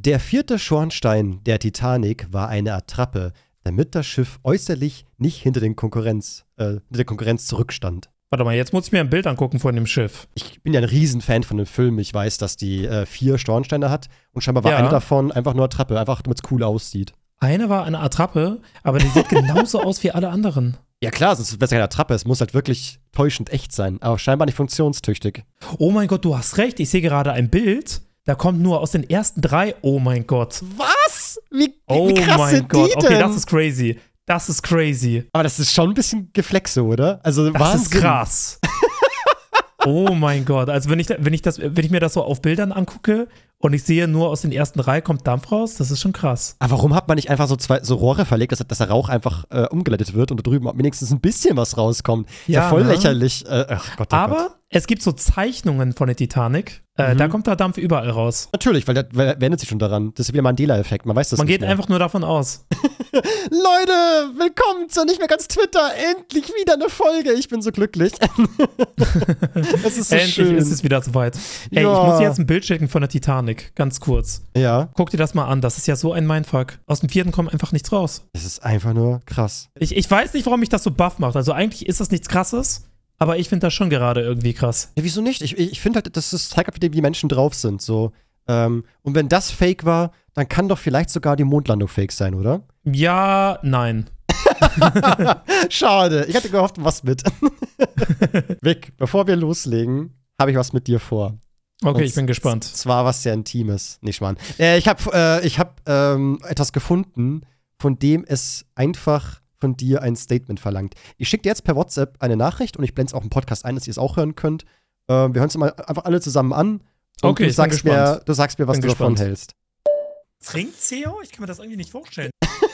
Der 4. Schornstein der Titanic war eine Attrappe, damit das Schiff äußerlich nicht hinter der Konkurrenz zurückstand. Warte mal, jetzt muss ich mir ein Bild angucken von dem Schiff. Ich bin ja ein Riesenfan von dem Film. Ich weiß, dass die 4 Schornsteine hat und scheinbar war eine davon einfach nur Attrappe, einfach damit es cool aussieht. Eine war eine Attrappe, aber die sieht genauso aus wie alle anderen. Ja klar, sonst wäre es keine Attrappe. Es muss halt wirklich täuschend echt sein, aber scheinbar nicht funktionstüchtig. Oh mein Gott, du hast recht. Ich sehe gerade ein Bild. Da kommt nur aus den ersten 3. Oh mein Gott. Was? Wie krass sind die denn? Okay, das ist crazy. Das ist crazy. Aber das ist schon ein bisschen Geflexe, oder? Also das Wahnsinn. Ist krass. Oh mein Gott. Also wenn ich mir das so auf Bildern angucke und ich sehe nur aus den ersten 3 kommt Dampf raus, das ist schon krass. Aber warum hat man nicht einfach so Rohre verlegt, dass der Rauch einfach umgeleitet wird und da drüben wenigstens ein bisschen was rauskommt? Ja, voll lächerlich. Ach Gott, aber es gibt so Zeichnungen von der Titanic. Da kommt der Dampf überall raus. Natürlich, weil der wendet sich schon daran. Das ist wie der Mandela-Effekt, man weiß das nicht. Man geht einfach nur davon aus. Leute, willkommen zu Nicht mehr ganz Twitter. Endlich wieder eine Folge. Ich bin so glücklich. Es ist so endlich schön. ist es wieder soweit. Ey, ich muss dir jetzt ein Bild schicken von der Titanic. Ganz kurz. Ja. Guck dir das mal an. Das ist ja so ein Mindfuck. Aus dem 4. kommt einfach nichts raus. Es ist einfach nur krass. Ich weiß nicht, warum mich das so baff macht. Also eigentlich ist das nichts Krasses. Aber ich finde das schon gerade irgendwie krass. Ja, wieso nicht? Ich finde halt, das zeigt halt, wie die Menschen drauf sind. So. Und wenn das fake war, dann kann doch vielleicht sogar die Mondlandung fake sein, oder? Ja, nein. Schade. Ich hatte gehofft, was mit. Vic, bevor wir loslegen, habe ich was mit dir vor. Okay, ich bin gespannt. Zwar was sehr Intimes. Nicht Mann. Ich hab etwas gefunden, von dem es einfach von dir ein Statement verlangt. Ich schicke dir jetzt per WhatsApp eine Nachricht und ich blende es auch im Podcast ein, dass ihr es auch hören könnt. Wir hören es mal einfach alle zusammen an. Und okay, du sagst mir, was du davon hältst. Trinkt CEO? Ich kann mir das irgendwie nicht vorstellen.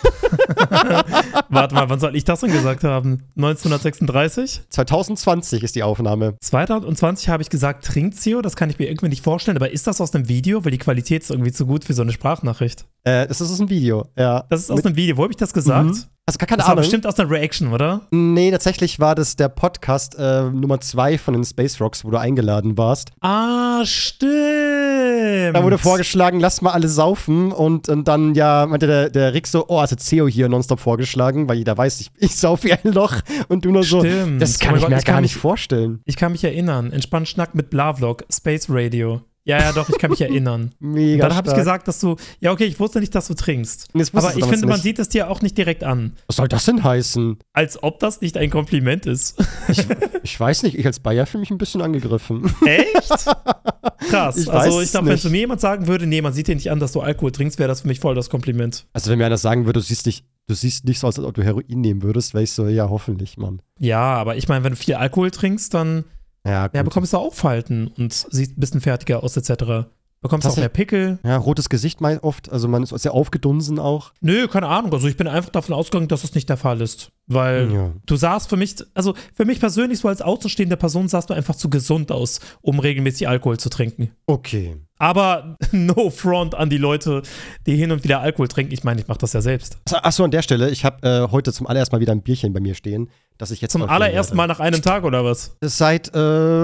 Warte mal, wann soll ich das denn gesagt haben? 1936? 2020 ist die Aufnahme. 2020 habe ich gesagt, trinkt CEO? Das kann ich mir irgendwie nicht vorstellen. Aber ist das aus einem Video? Weil die Qualität ist irgendwie zu gut für so eine Sprachnachricht. Das ist aus einem Video, ja. Das ist aus einem Video. Wo habe ich das gesagt? Also gar keine das Ahnung. war bestimmt aus einer Reaction, oder? Nee, tatsächlich war das der Podcast Nummer 2 von den Space Rocks, wo du eingeladen warst. Ah, stimmt. Da wurde vorgeschlagen, lass mal alle saufen und dann ja meinte der Rick so, oh, also CEO hier nonstop vorgeschlagen, weil jeder weiß, ich sauf wie ein Loch und du nur so, das kann ich mir gar nicht vorstellen. Ich kann mich erinnern, entspannt Schnack mit Blavlog, Space Radio. Ja, doch, ich kann mich erinnern. Mega. Dann habe ich gesagt, dass du, ja okay, ich wusste nicht, dass du trinkst. Aber ich finde, man sieht es dir auch nicht direkt an. Was soll das denn heißen? Als ob das nicht ein Kompliment ist. Ich weiß nicht, ich als Bayer fühle mich ein bisschen angegriffen. Echt? Krass. Ich glaube, wenn zu mir jemand sagen würde, nee, man sieht dir nicht an, dass du Alkohol trinkst, wäre das für mich voll das Kompliment. Also wenn mir einer sagen würde, du siehst nicht so aus, als ob du Heroin nehmen würdest, wäre ich so, ja, hoffentlich, Mann. Ja, aber ich meine, wenn du viel Alkohol trinkst, dann bekommst du Auffalten und siehst ein bisschen fertiger aus, etc. Bekommst auch mehr Pickel. Ja, rotes Gesicht mal oft, also man ist sehr aufgedunsen auch. Nö, keine Ahnung, also ich bin einfach davon ausgegangen, dass das nicht der Fall ist. Weil du sahst für mich persönlich, so als außenstehende Person, sahst du einfach zu gesund aus, um regelmäßig Alkohol zu trinken. Okay. Aber no front an die Leute, die hin und wieder Alkohol trinken. Ich meine, ich mache das ja selbst. Achso, an der Stelle, ich habe heute zum allerersten Mal wieder ein Bierchen bei mir stehen, das ich jetzt zum allerersten Mal nach einem Tag, oder was? Seit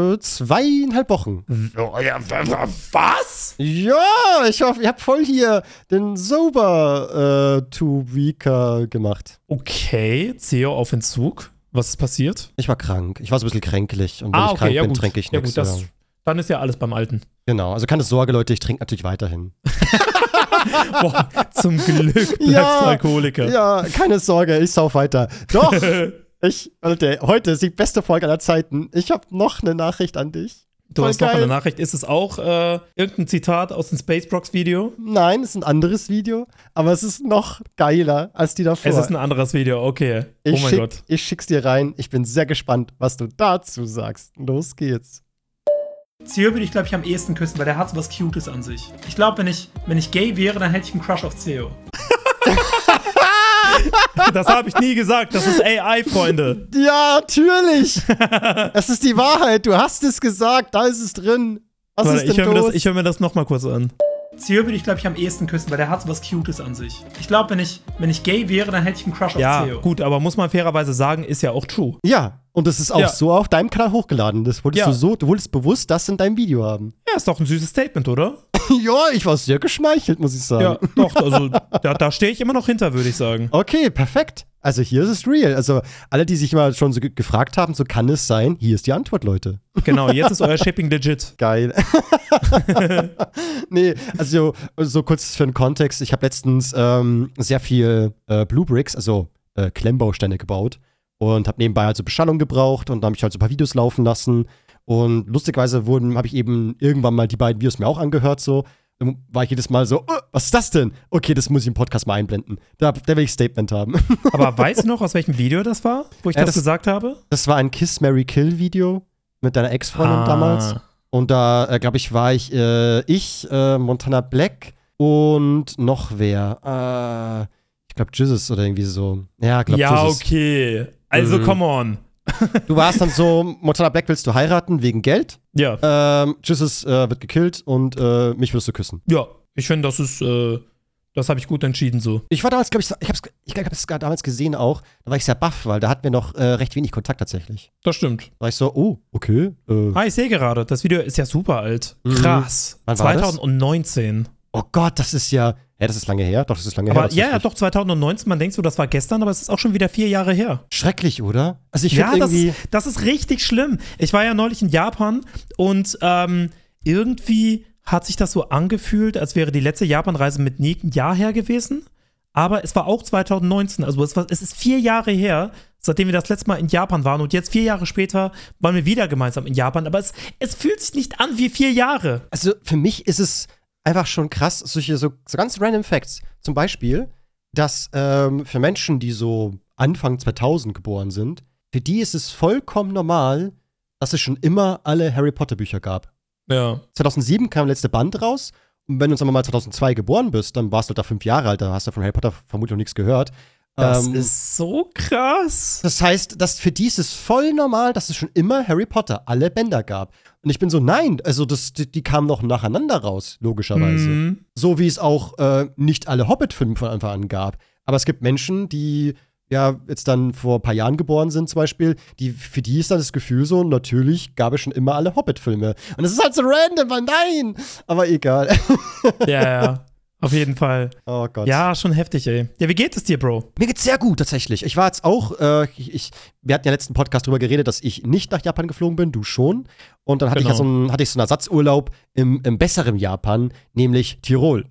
2,5 Wochen. Was? Ja, ich hoffe, ihr habt voll hier den Sober Two-Weeker gemacht. Okay, CEO auf Entzug. Was ist passiert? Ich war krank. Ich war so ein bisschen kränklich. Und wenn ich krank bin, trinke ich nichts. Ja gut, dann ist ja alles beim Alten. Genau, also keine Sorge, Leute, ich trinke natürlich weiterhin. Boah, zum Glück bleibst du Alkoholiker. Ja, keine Sorge, ich sauf weiter. Doch, heute ist die beste Folge aller Zeiten. Ich habe noch eine Nachricht an dich. Du hast noch eine Nachricht. Ist es auch irgendein Zitat aus dem Spacebrox-Video? Nein, es ist ein anderes Video, aber es ist noch geiler als die davor. Es ist ein anderes Video, okay. Oh mein Gott. Ich schick's dir rein. Ich bin sehr gespannt, was du dazu sagst. Los geht's. CEO würde ich, glaube ich, am ehesten küssen, weil der hat so was Cutes an sich. Ich glaube, wenn ich gay wäre, dann hätte ich einen Crush auf CEO. Das habe ich nie gesagt. Das ist AI, Freunde. Ja, natürlich. Es ist die Wahrheit. Du hast es gesagt. Da ist es drin. Was ist denn los? Ich höre mir das nochmal kurz an. CEO würde ich, glaube ich, am ehesten küssen, weil der hat so was Cutes an sich. Ich glaube, wenn ich gay wäre, dann hätte ich einen Crush auf CEO. Ja, gut, aber muss man fairerweise sagen, ist ja auch true. Ja, und das ist auch so auf deinem Kanal hochgeladen. Das wolltest du wolltest bewusst das in deinem Video haben. Ja, ist doch ein süßes Statement, oder? Ja, ich war sehr geschmeichelt, muss ich sagen. Ja, doch, also da stehe ich immer noch hinter, würde ich sagen. Okay, perfekt. Also hier ist es real. Also alle, die sich mal schon so gefragt haben, so kann es sein, hier ist die Antwort, Leute. Genau, jetzt ist euer Shipping legit. Geil. Nee, also so kurz für den Kontext. Ich habe letztens sehr viel Blue Bricks, also Klemmbausteine gebaut und habe nebenbei halt so Beschallung gebraucht und dann habe ich halt so ein paar Videos laufen lassen. Und lustigerweise habe ich eben irgendwann mal die beiden Videos mir auch angehört, so. Dann war ich jedes Mal so, was ist das denn? Okay, das muss ich im Podcast mal einblenden. Da will ich ein Statement haben. Aber weißt du noch, aus welchem Video das war, wo ich das gesagt habe? Das war ein Kiss, Marry, Kill Video mit deiner Ex-Freundin damals. Und da, glaube ich, war ich, Montana Black und noch wer? Ich glaube, Jesus oder irgendwie so. Ja, glaube Ja, Jesus. okay. Also, come on. Du warst dann so, Montana Black willst du heiraten wegen Geld? Ja. Jesus wird gekillt und mich wirst du küssen. Ja, ich finde, das habe ich gut entschieden so. Ich war damals, glaube ich habe es damals gesehen auch, da war ich sehr baff, weil da hatten wir noch recht wenig Kontakt tatsächlich. Das stimmt. Da war ich so, oh, okay. Ich sehe gerade, das Video ist ja super alt. Krass. Wann war 2019. Das? Oh Gott, das ist ja, das ist lange her. Doch, das ist lange her. Aber ja, doch, 2019. Man denkt so, das war gestern, aber es ist auch schon wieder 4 Jahre her. Schrecklich, oder? Also ich finde irgendwie… das ist richtig schlimm. Ich war ja neulich in Japan und irgendwie hat sich das so angefühlt, als wäre die letzte Japan-Reise mit Nick ein Jahr her gewesen. Aber es war auch 2019. Also es ist 4 Jahre her, seitdem wir das letzte Mal in Japan waren. Und jetzt 4 Jahre später waren wir wieder gemeinsam in Japan. Aber es fühlt sich nicht an wie 4 Jahre. Also für mich ist es einfach schon krass, solche so ganz random Facts. Zum Beispiel, dass für Menschen, die so Anfang 2000 geboren sind, für die ist es vollkommen normal, dass es schon immer alle Harry Potter Bücher gab. Ja. 2007 kam der letzte Band raus. Und wenn du, sagen wir mal, 2002 geboren bist, dann warst du da 5 Jahre alt, da hast du von Harry Potter vermutlich noch nichts gehört. Das ist so krass. Das heißt, für die ist es voll normal, dass es schon immer Harry Potter, alle Bänder gab. Und ich bin so, nein, also die kamen noch nacheinander raus, logischerweise. So wie es auch nicht alle Hobbit-Filme von Anfang an gab. Aber es gibt Menschen, die ja jetzt dann vor ein paar Jahren geboren sind zum Beispiel, für die ist dann das Gefühl so, natürlich gab es schon immer alle Hobbit-Filme. Und es ist halt so random, weil nein! Aber egal. Ja. Auf jeden Fall. Oh Gott. Ja, schon heftig, ey. Ja, wie geht es dir, Bro? Mir geht's sehr gut, tatsächlich. Ich war jetzt auch, wir hatten ja letzten Podcast drüber geredet, dass ich nicht nach Japan geflogen bin, du schon. Und dann hatte ich so einen Ersatzurlaub im besseren Japan, nämlich Tirol.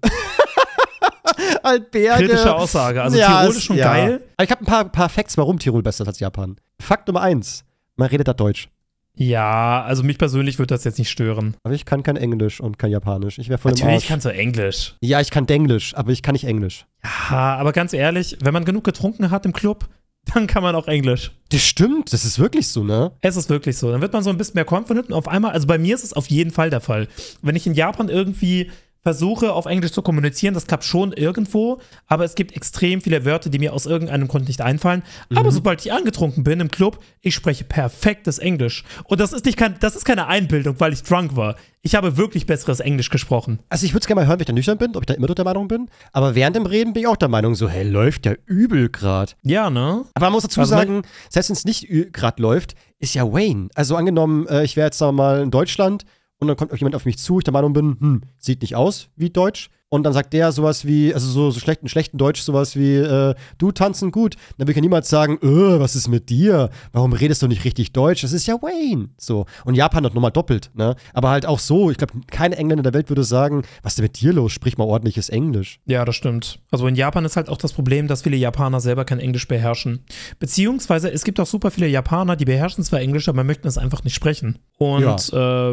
Berge. Kritische Aussage. Also ja, Tirol ist schon geil. Aber ich habe ein paar Facts, warum Tirol besser ist als Japan. Fakt Nummer 1, man redet da Deutsch. Ja, also mich persönlich würde das jetzt nicht stören. Aber ich kann kein Englisch und kein Japanisch. Ich wäre voll im Arsch. Natürlich kannst du Englisch. Ja, ich kann Denglisch, aber ich kann nicht Englisch. Ja, aber ganz ehrlich, wenn man genug getrunken hat im Club, dann kann man auch Englisch. Das stimmt, das ist wirklich so, ne? Es ist wirklich so. Dann wird man so ein bisschen mehr confident und auf einmal, also bei mir ist es auf jeden Fall der Fall. Wenn ich in Japan irgendwie versuche, auf Englisch zu kommunizieren, das klappt schon irgendwo, aber es gibt extrem viele Wörter, die mir aus irgendeinem Grund nicht einfallen. Aber sobald ich angetrunken bin im Club, ich spreche perfektes Englisch. Und das ist keine Einbildung, weil ich drunk war. Ich habe wirklich besseres Englisch gesprochen. Also ich würde es gerne mal hören, wenn ich da nüchtern bin, ob ich da immer der Meinung bin. Aber während dem Reden bin ich auch der Meinung, so, hey, läuft ja übel gerade. Ja, ne? Aber man muss dazu sagen, selbst wenn es nicht gerade läuft, ist ja Wayne. Also angenommen, ich wäre jetzt, sagen wir mal, in Deutschland und dann kommt jemand auf mich zu, ich der Meinung bin, sieht nicht aus wie Deutsch. Und dann sagt der sowas wie, also so schlechten Deutsch, sowas wie, du tanzen gut. Dann will ich ja niemals sagen, was ist mit dir? Warum redest du nicht richtig Deutsch? Das ist ja Wayne. So. Und Japan hat nochmal doppelt, ne? Aber halt auch so, ich glaube, kein Engländer der Welt würde sagen, was ist denn mit dir los? Sprich mal ordentliches Englisch. Ja, das stimmt. Also in Japan ist halt auch das Problem, dass viele Japaner selber kein Englisch beherrschen. Beziehungsweise es gibt auch super viele Japaner, die beherrschen zwar Englisch, aber möchten es einfach nicht sprechen. Und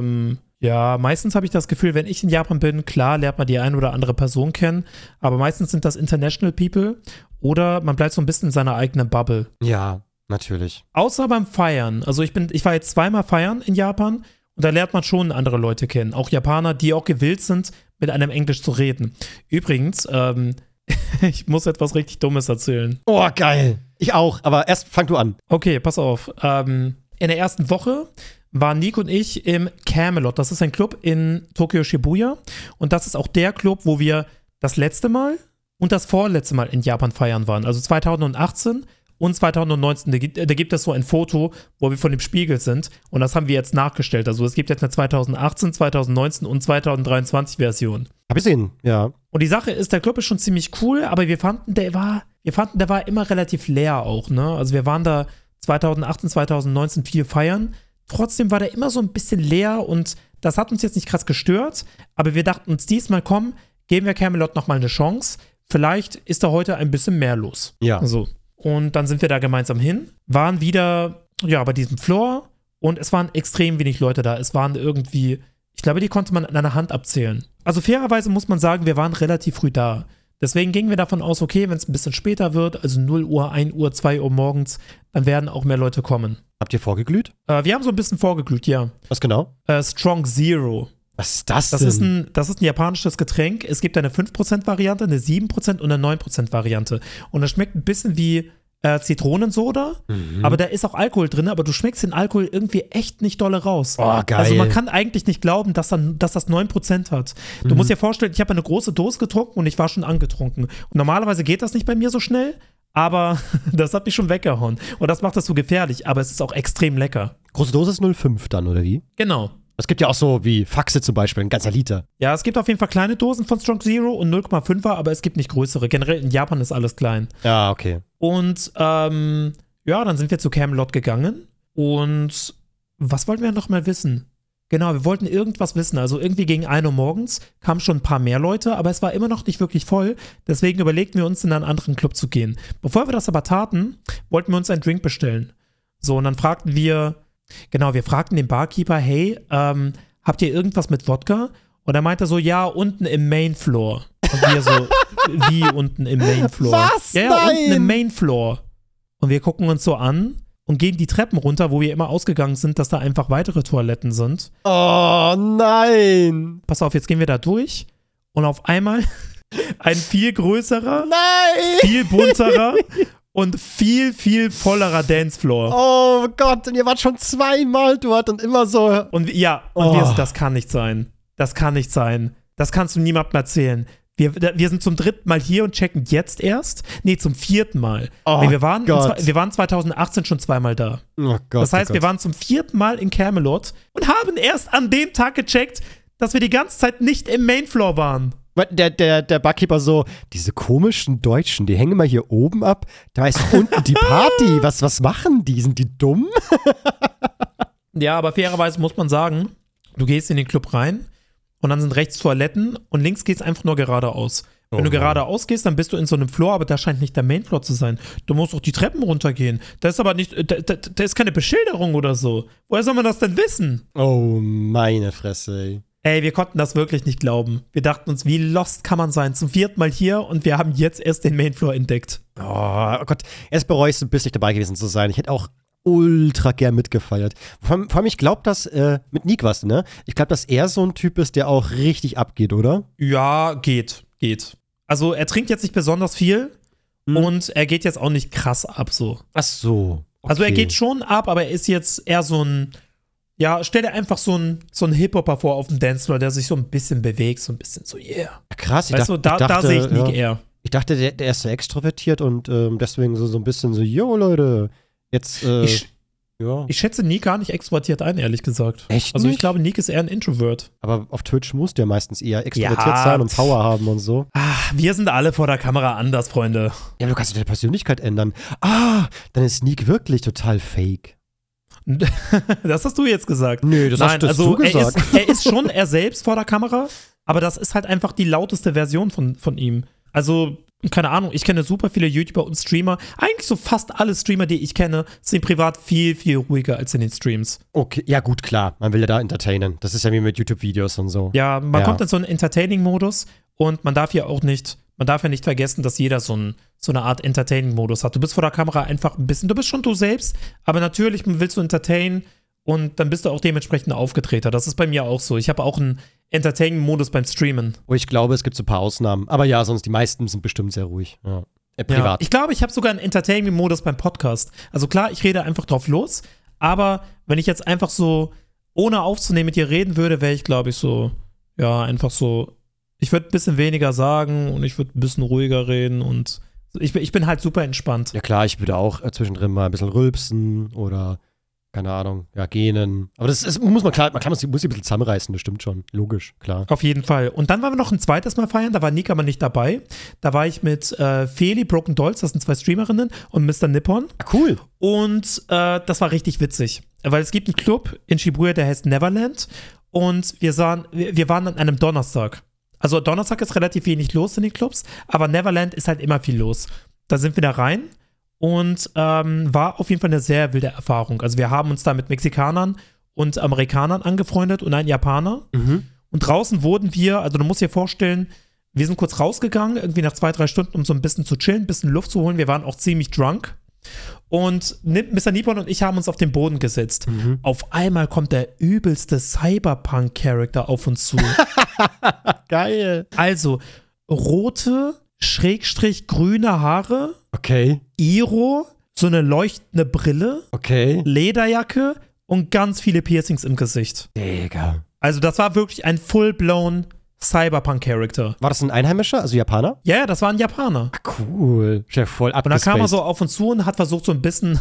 ja, meistens habe ich das Gefühl, wenn ich in Japan bin, klar lernt man die eine oder andere Person kennen, aber meistens sind das international people oder man bleibt so ein bisschen in seiner eigenen Bubble. Ja, natürlich. Außer beim Feiern. Also ich war jetzt 2-mal feiern in Japan und da lernt man schon andere Leute kennen. Auch Japaner, die auch gewillt sind, mit einem Englisch zu reden. Übrigens, ich muss etwas richtig Dummes erzählen. Oh, geil. Ich auch, aber erst fang du an. Okay, pass auf. In der ersten Woche waren Nick und ich im Camelot. Das ist ein Club in Tokio Shibuya. Und das ist auch der Club, wo wir das letzte Mal und das vorletzte Mal in Japan feiern waren. Also 2018 und 2019, da gibt es so ein Foto, wo wir von dem Spiegel sind und das haben wir jetzt nachgestellt. Also es gibt jetzt eine 2018, 2019 und 2023 Version. Hab ich gesehen, ja. Und die Sache ist, der Club ist schon ziemlich cool, aber wir fanden, der war immer relativ leer auch, ne? Also wir waren da 2018, 2019 viel feiern. Trotzdem war der immer so ein bisschen leer und das hat uns jetzt nicht krass gestört, aber wir dachten uns diesmal, komm, geben wir Camelot nochmal eine Chance. Vielleicht ist da heute ein bisschen mehr los. Ja. So. Und dann sind wir da gemeinsam hin, waren wieder, ja, bei diesem Floor und es waren extrem wenig Leute da. Es waren irgendwie, ich glaube, die konnte man an einer Hand abzählen. Also fairerweise muss man sagen, wir waren relativ früh da. Deswegen gingen wir davon aus, okay, wenn es ein bisschen später wird, also 0 Uhr, 1 Uhr, 2 Uhr morgens, dann werden auch mehr Leute kommen. Habt ihr vorgeglüht? Wir haben so ein bisschen vorgeglüht, ja. Was genau? Strong Zero. Was ist das denn? Das ist ein japanisches Getränk. Es gibt eine 5%-Variante, eine 7% und eine 9%-Variante. Und das schmeckt ein bisschen wie Zitronensoda, aber da ist auch Alkohol drin, aber du schmeckst den Alkohol irgendwie echt nicht dolle raus. Oh, geil. Also man kann eigentlich nicht glauben, dass das 9% hat. Du musst dir vorstellen, ich habe eine große Dose getrunken und ich war schon angetrunken. Und normalerweise geht das nicht bei mir so schnell, aber das hat mich schon weggehauen. Und das macht das so gefährlich, aber es ist auch extrem lecker. Große Dose ist 0,5 dann, oder wie? Genau. Es gibt ja auch so wie Faxe zum Beispiel, ein ganzer Liter. Ja, es gibt auf jeden Fall kleine Dosen von Strong Zero und 0,5er, aber es gibt nicht größere. Generell in Japan ist alles klein. Ja, okay. Und ja, dann sind wir zu Camelot gegangen und was wollten wir noch mal wissen? Genau, wir wollten irgendwas wissen. Also irgendwie gegen 1 Uhr morgens kamen schon ein paar mehr Leute, aber es war immer noch nicht wirklich voll. Deswegen überlegten wir uns, in einen anderen Club zu gehen. Bevor wir das aber taten, wollten wir uns einen Drink bestellen. So, und dann fragten wir den Barkeeper, hey, habt ihr irgendwas mit Wodka? Und er meinte so, ja, unten im Main Floor. Und wir so, wie unten im Main Floor? Was? Ja, Nein! Unten im Main Floor. Und wir gucken uns so an und gehen die Treppen runter, wo wir immer ausgegangen sind, dass da einfach weitere Toiletten sind. Oh nein! Pass auf, jetzt gehen wir da durch und auf einmal ein viel größerer, Nein! viel bunterer und viel, viel vollerer Dancefloor. Oh Gott, und ihr wart schon 2-mal dort und immer so. Und ja, das kann nicht sein. Das kann nicht sein. Das kannst du niemandem erzählen. Wir sind zum 3. Mal hier und checken jetzt erst. Nee, zum 4. Mal. Oh wir waren 2018 schon 2-mal da. Oh Gott. Das heißt, wir waren zum 4. Mal in Camelot und haben erst an dem Tag gecheckt, dass wir die ganze Zeit nicht im Mainfloor waren. Der Barkeeper so, diese komischen Deutschen, die hängen mal hier oben ab. Da ist unten die Party. Was machen die? Sind die dumm? Ja, aber fairerweise muss man sagen, du gehst in den Club rein und dann sind rechts Toiletten und links geht's einfach nur geradeaus. Wenn du geradeaus gehst, dann bist du in so einem Floor, aber da scheint nicht der Mainfloor zu sein. Du musst auch die Treppen runtergehen. Da ist aber nicht, da ist keine Beschilderung oder so. Woher soll man das denn wissen? Oh, meine Fresse, ey. Ey, wir konnten das wirklich nicht glauben. Wir dachten uns, wie lost kann man sein? Zum 4. Mal hier und wir haben jetzt erst den Mainfloor entdeckt. Oh Gott, erst bereue ich es ein bisschen dabei gewesen zu sein. Ich hätte auch ultra gern mitgefeiert. Vor allem, ich glaube, dass mit Nick was, ne? Ich glaube, dass er so ein Typ ist, der auch richtig abgeht, oder? Ja, geht. Also er trinkt jetzt nicht besonders viel und er geht jetzt auch nicht krass ab so. Ach so. Okay. Also er geht schon ab, aber er ist jetzt eher so ein, ja, stell dir einfach so ein Hip-Hopper vor auf dem Dancefloor, der sich so ein bisschen bewegt, so ein bisschen so, yeah. Krass, weißt du, da sehe ich Nick eher. Ich dachte, der ist so extrovertiert und deswegen so ein bisschen so, yo Leute, jetzt, Ich schätze Nick gar nicht extrovertiert ein, ehrlich gesagt. Echt Also ich nicht? glaube, Nick ist eher ein Introvert. Aber auf Twitch muss der meistens eher extrovertiert sein und Power haben und so. Wir sind alle vor der Kamera anders, Freunde. Ja, aber du kannst deine Persönlichkeit ändern. Dann ist Nick wirklich total fake. Das hast du jetzt gesagt. Nö, das hast du gesagt. Er ist schon er selbst vor der Kamera, aber das ist halt einfach die lauteste Version von ihm. Also, keine Ahnung, ich kenne super viele YouTuber und Streamer. Eigentlich so fast alle Streamer, die ich kenne, sind privat viel, viel ruhiger als in den Streams. Okay, ja gut, klar. Man will ja da entertainen. Das ist ja wie mit YouTube-Videos und so. Ja, man kommt in so einen Entertaining-Modus und man darf ja nicht vergessen, dass jeder so eine Art Entertaining-Modus hat. Du bist vor der Kamera einfach ein bisschen, du bist schon du selbst, aber natürlich willst du entertainen und dann bist du auch dementsprechend aufgetreter. Das ist bei mir auch so. Ich habe auch einen Entertaining-Modus beim Streamen. Oh, ich glaube, es gibt so ein paar Ausnahmen. Aber ja, sonst die meisten sind bestimmt sehr ruhig. Ja. Privat. Ja, ich glaube, ich habe sogar einen Entertainment-Modus beim Podcast. Also klar, ich rede einfach drauf los, aber wenn ich jetzt einfach so, ohne aufzunehmen, mit dir reden würde, wäre ich, glaube ich, so, ja, einfach so, ich würde ein bisschen weniger sagen und ich würde ein bisschen ruhiger reden und Ich bin halt super entspannt. Ja klar, ich würde auch zwischendrin mal ein bisschen rülpsen oder, keine Ahnung, ja, gähnen. Aber das ist, muss man muss sich ein bisschen zusammenreißen, das stimmt schon. Logisch, klar. Auf jeden Fall. Und dann waren wir noch ein zweites Mal feiern, da war Nika aber nicht dabei. Da war ich mit Feli, Broken Dolls, das sind 2 Streamerinnen, und Mr. Nippon. Cool. Und das war richtig witzig. Weil es gibt einen Club in Shibuya, der heißt Neverland. Und wir waren an einem Donnerstag. Also Donnerstag ist relativ wenig los in den Clubs, aber Neverland ist halt immer viel los. Da sind wir da rein und war auf jeden Fall eine sehr wilde Erfahrung. Also wir haben uns da mit Mexikanern und Amerikanern angefreundet und einen Japaner. Mhm. Und draußen wurden wir, also du musst dir vorstellen, wir sind kurz rausgegangen, irgendwie nach 2-3 Stunden, um so ein bisschen zu chillen, ein bisschen Luft zu holen. Wir waren auch ziemlich drunk. Und Mr. Nippon und ich haben uns auf den Boden gesetzt. Mhm. Auf einmal kommt der übelste Cyberpunk-Charakter auf uns zu. Geil. Also, rote, grüne Haare, Okay. Iro, so eine leuchtende Brille, Okay. Lederjacke und ganz viele Piercings im Gesicht. Digga. Also, das war wirklich ein full-blown Cyberpunk-Charakter. War das ein Einheimischer, also Japaner? Ja, das war ein Japaner. Cool. Ist ja voll Und dann abgespaced. kam er so auf uns zu und hat versucht, so ein bisschen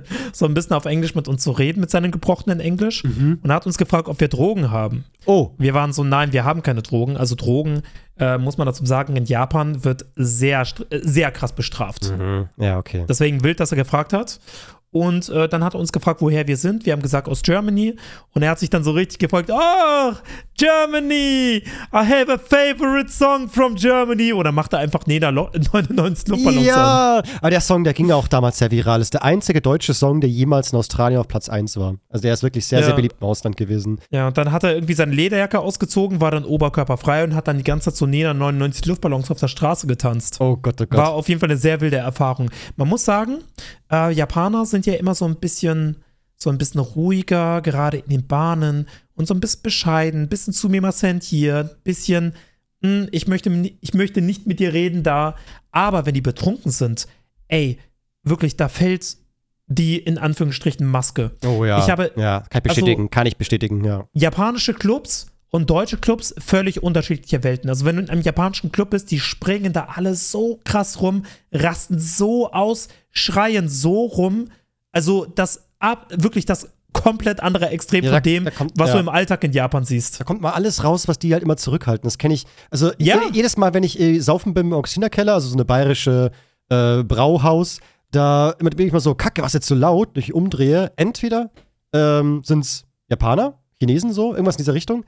auf Englisch mit uns zu reden, mit seinem gebrochenen Englisch. Mhm. Und hat uns gefragt, ob wir Drogen haben. Oh. Wir waren so, nein, wir haben keine Drogen. Also Drogen, muss man dazu sagen, in Japan wird sehr, sehr krass bestraft. Mhm. Ja, okay. Deswegen wild, dass er gefragt hat. Und dann hat er uns gefragt, woher wir sind. Wir haben gesagt, aus Germany. Und er hat sich dann so richtig gefragt, oh, Germany, I have a favorite song from Germany. Oder macht er einfach Neda 99 Luftballons an. Ja, aber der Song, der ging auch damals sehr viral. Das ist der einzige deutsche Song, der jemals in Australien auf Platz 1 war. Also der ist wirklich sehr, sehr beliebt im Ausland gewesen. Ja, und dann hat er irgendwie seine Lederjacke ausgezogen, war dann oberkörperfrei und hat dann die ganze Zeit so Neda 99 Luftballons auf der Straße getanzt. Oh Gott, oh Gott. War auf jeden Fall eine sehr wilde Erfahrung. Man muss sagen, Japaner sind ja immer so ein bisschen ruhiger, gerade in den Bahnen und so ein bisschen bescheiden, ein bisschen sumimasen hier, ein bisschen, ich möchte nicht mit dir reden da. Aber wenn die betrunken sind, ey, wirklich, da fällt die in Anführungsstrichen Maske. Oh ja. Kann ich bestätigen, ja. Japanische Clubs und deutsche Clubs, völlig unterschiedliche Welten. Also wenn du in einem japanischen Club bist, die springen da alle so krass rum, rasten so aus, schreien so rum. Also wirklich das komplett andere Extrem von dem, was du im Alltag in Japan siehst. Da kommt mal alles raus, was die halt immer zurückhalten. Das kenne ich. Also jedes Mal, wenn ich saufen bin im Auxilinerkeller, also so eine bayerische Brauhaus, da bin ich mal so, Kacke, was jetzt so laut, ich umdrehe. Entweder sind es Japaner, Chinesen so, irgendwas in dieser Richtung,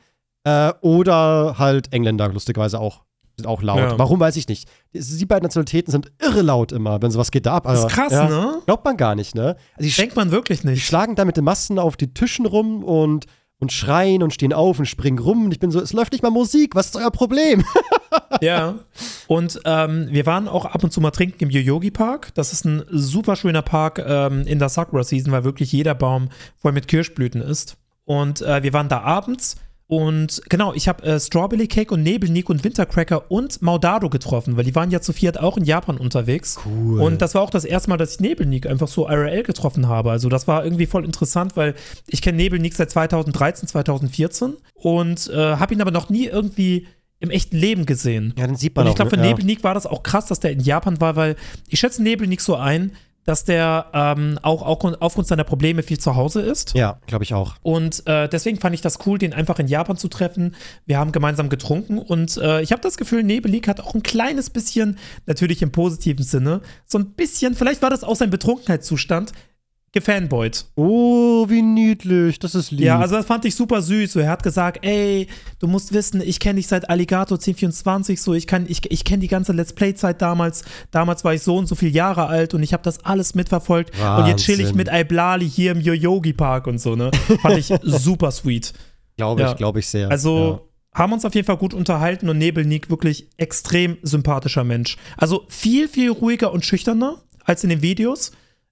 oder halt Engländer, lustigerweise auch. Sind auch laut. Ja. Warum, weiß ich nicht. Die beiden Nationalitäten sind irre laut immer, wenn sowas geht da ab. Das ist krass, ne? Glaubt man gar nicht, ne? Also Denkt man wirklich die nicht. schlagen da mit den Massen auf die Tischen rum und schreien und stehen auf und springen rum. Und ich bin so, es läuft nicht mal Musik, was ist euer Problem? Ja. Und wir waren auch ab und zu mal trinken im Yoyogi Park. Das ist ein super schöner Park in der Sakura-Season, weil wirklich jeder Baum voll mit Kirschblüten ist. Und wir waren da abends. Und genau, ich habe Strawberry Cake und Nebelnik und Wintercracker und Maudado getroffen, weil die waren ja zu viert auch in Japan unterwegs. Cool. Und das war auch das erste Mal, dass ich Nebelnik einfach so IRL getroffen habe. Also das war irgendwie voll interessant, weil ich kenne Nebelnik seit 2013, 2014 und habe ihn aber noch nie irgendwie im echten Leben gesehen. Ja, dann sieht man und auch. Ich glaube, für ja. Nebelnik war das auch krass, dass der in Japan war, weil ich schätze Nebelnik so ein, dass der auch aufgrund seiner Probleme viel zu Hause ist. Ja, glaube ich auch. Und deswegen fand ich das cool, den einfach in Japan zu treffen. Wir haben gemeinsam getrunken und ich habe das Gefühl, Nebelik hat auch ein kleines bisschen, natürlich im positiven Sinne, so ein bisschen, vielleicht war das auch sein Betrunkenheitszustand, gefanboyt. Oh, wie niedlich, das ist lieb. Ja, also das fand ich super süß. So, er hat gesagt, ey, du musst wissen, ich kenne dich seit Alligator 1024, so, ich kenn die ganze Let's Play-Zeit damals. Damals war ich so und so viele Jahre alt und ich habe das alles mitverfolgt. Wahnsinn. Und jetzt chill ich mit Iblali hier im Yoyogi Park und so, ne? Fand ich super sweet. Glaube ich sehr. Also haben uns auf jeden Fall gut unterhalten und Nebelnik wirklich extrem sympathischer Mensch. Also viel, viel ruhiger und schüchterner als in den Videos.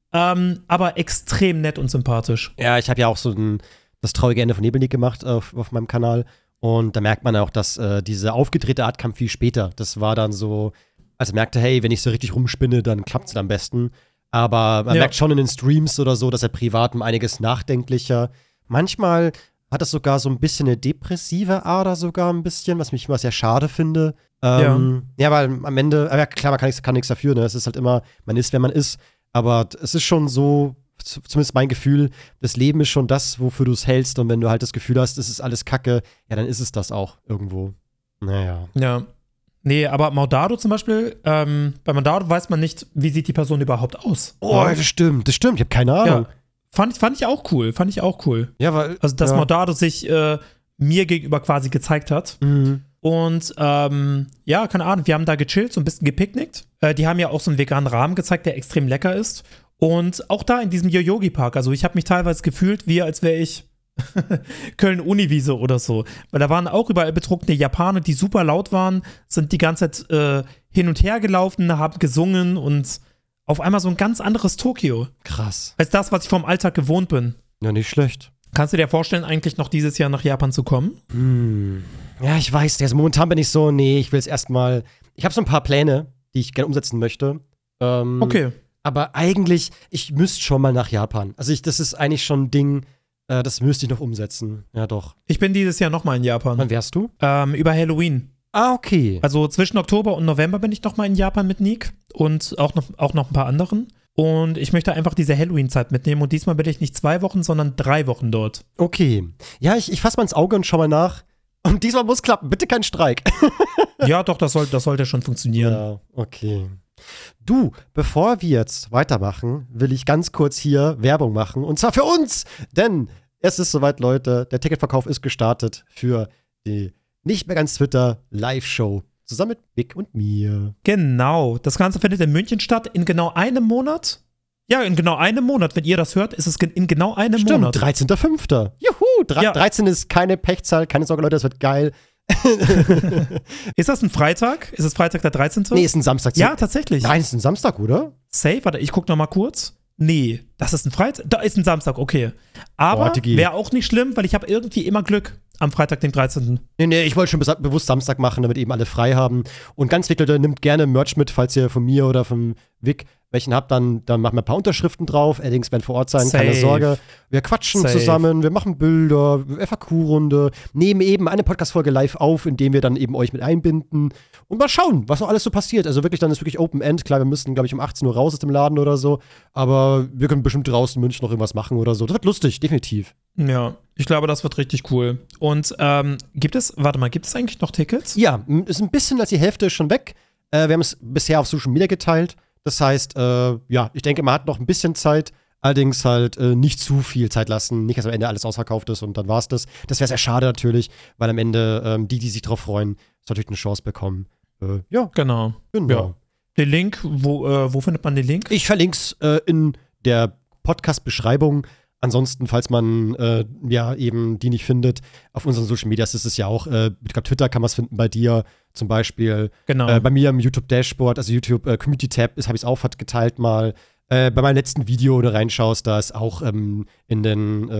Aber extrem nett und sympathisch. Ja, ich habe ja auch so das traurige Ende von Nebelnik gemacht auf meinem Kanal. Und da merkt man auch, dass diese aufgedrehte Art kam viel später. Das war dann so, als er merkte, hey, wenn ich so richtig rumspinne, dann klappt es am besten. Aber man merkt schon in den Streams oder so, dass er privat um einiges nachdenklicher. Manchmal hat es sogar so ein bisschen eine depressive Ader sogar ein bisschen, was ich immer sehr schade finde. Ja. Ja, weil am Ende, aber klar, man kann nichts dafür, ne? Es ist halt immer, man ist, wer man ist. Aber es ist schon so, zumindest mein Gefühl, das Leben ist schon das, wofür du es hältst. Und wenn du halt das Gefühl hast, es ist alles Kacke, ja, dann ist es das auch irgendwo. Naja. Ja. Nee, aber Maudado zum Beispiel, bei Maudado weiß man nicht, wie sieht die Person überhaupt aus. Oh, das stimmt. Ich habe keine Ahnung. Ja. Fand ich auch cool. Ja, weil. Also, dass ja. Maudado sich mir gegenüber quasi gezeigt hat. Mhm. Und ja, keine Ahnung, wir haben da gechillt, so ein bisschen gepicknickt. Die haben ja auch so einen veganen Rahmen gezeigt, der extrem lecker ist. Und auch da in diesem Yoyogi-Park, also ich habe mich teilweise gefühlt, wie als wäre ich Köln-Uniwiese oder so. Weil da waren auch überall betrunkene Japaner, die super laut waren, sind die ganze Zeit hin und her gelaufen, haben gesungen und auf einmal so ein ganz anderes Tokio. Krass. Als das, was ich vom Alltag gewohnt bin. Ja, nicht schlecht. Kannst du dir vorstellen, eigentlich noch dieses Jahr nach Japan zu kommen? Ja, ich weiß, also momentan bin ich so, nee, ich will es erstmal. Ich habe so ein paar Pläne, die ich gerne umsetzen möchte. Okay. Aber eigentlich, ich müsste schon mal nach Japan. Also das ist eigentlich schon ein Ding, das müsste ich noch umsetzen. Ja, doch. Ich bin dieses Jahr nochmal in Japan. Wann wärst du? Über Halloween. Ah, okay. Also zwischen Oktober und November bin ich nochmal in Japan mit Nick und auch noch ein paar anderen. Und ich möchte einfach diese Halloween-Zeit mitnehmen. Und diesmal bin ich nicht 2 Wochen, sondern 3 Wochen dort. Okay. Ja, ich fasse mal ins Auge und schau mal nach. Und diesmal muss klappen. Bitte kein Streik. Ja, doch, das sollte schon funktionieren. Ja, okay. Du, bevor wir jetzt weitermachen, will ich ganz kurz hier Werbung machen. Und zwar für uns. Denn es ist soweit, Leute. Der Ticketverkauf ist gestartet für die Nicht mehr ganz Twitter Live-Show. Zusammen mit Vic und mir. Genau. Das Ganze findet in München statt. In genau einem Monat. Ja, in genau einem Monat. Wenn ihr das hört, ist es in genau einem Monat. 13.05. Juhu. 13 ist keine Pechzahl. Keine Sorge, Leute, das wird geil. Ist das ein Freitag? Ist es Freitag der 13.? Nee, ist ein Samstag. Ja, tatsächlich. Nein, ist ein Samstag, oder? Safe, warte, ich guck noch mal kurz. Nee, das ist ein Freitag. Da ist ein Samstag, okay. Aber wäre auch nicht schlimm, weil ich habe irgendwie immer Glück am Freitag, den 13. Nee, ich wollte schon bewusst Samstag machen, damit eben alle frei haben. Und ganz wichtig, Leute, nimmt gerne Merch mit, falls ihr von mir oder von Vic welchen habt, dann machen wir ein paar Unterschriften drauf. Allerdings werden vor Ort sein, keine Sorge. Wir quatschen zusammen, wir machen Bilder, FAQ-Runde, nehmen eben eine Podcast-Folge live auf, indem wir dann eben euch mit einbinden und mal schauen, was noch alles so passiert. Also wirklich, dann ist wirklich Open End. Klar, wir müssten, glaube ich, um 18 Uhr raus aus dem Laden oder so, aber wir können bestimmt draußen in München noch irgendwas machen oder so. Das wird lustig, definitiv. Ja, ich glaube, das wird richtig cool. Und gibt es eigentlich noch Tickets? Ja, ist ein bisschen als die Hälfte schon weg. Wir haben es bisher auf Social Media geteilt. Das heißt, ja, ich denke, man hat noch ein bisschen Zeit, allerdings halt nicht zu viel Zeit lassen. Nicht, dass am Ende alles ausverkauft ist und dann war's das. Das wäre sehr schade natürlich, weil am Ende die sich drauf freuen, natürlich eine Chance bekommen. Ja. Genau. Ja. Den Link, wo findet man den Link? Ich verlinke es in der Podcast-Beschreibung. Ansonsten, falls man ja eben die nicht findet, auf unseren Social Medias ist es ja auch, ich glaube, Twitter kann man es finden bei dir zum Beispiel. Genau. Bei mir im YouTube-Dashboard, also YouTube Community-Tab, habe ich es auch geteilt mal. Bei meinem letzten Video, wenn du reinschaust, da ist auch in der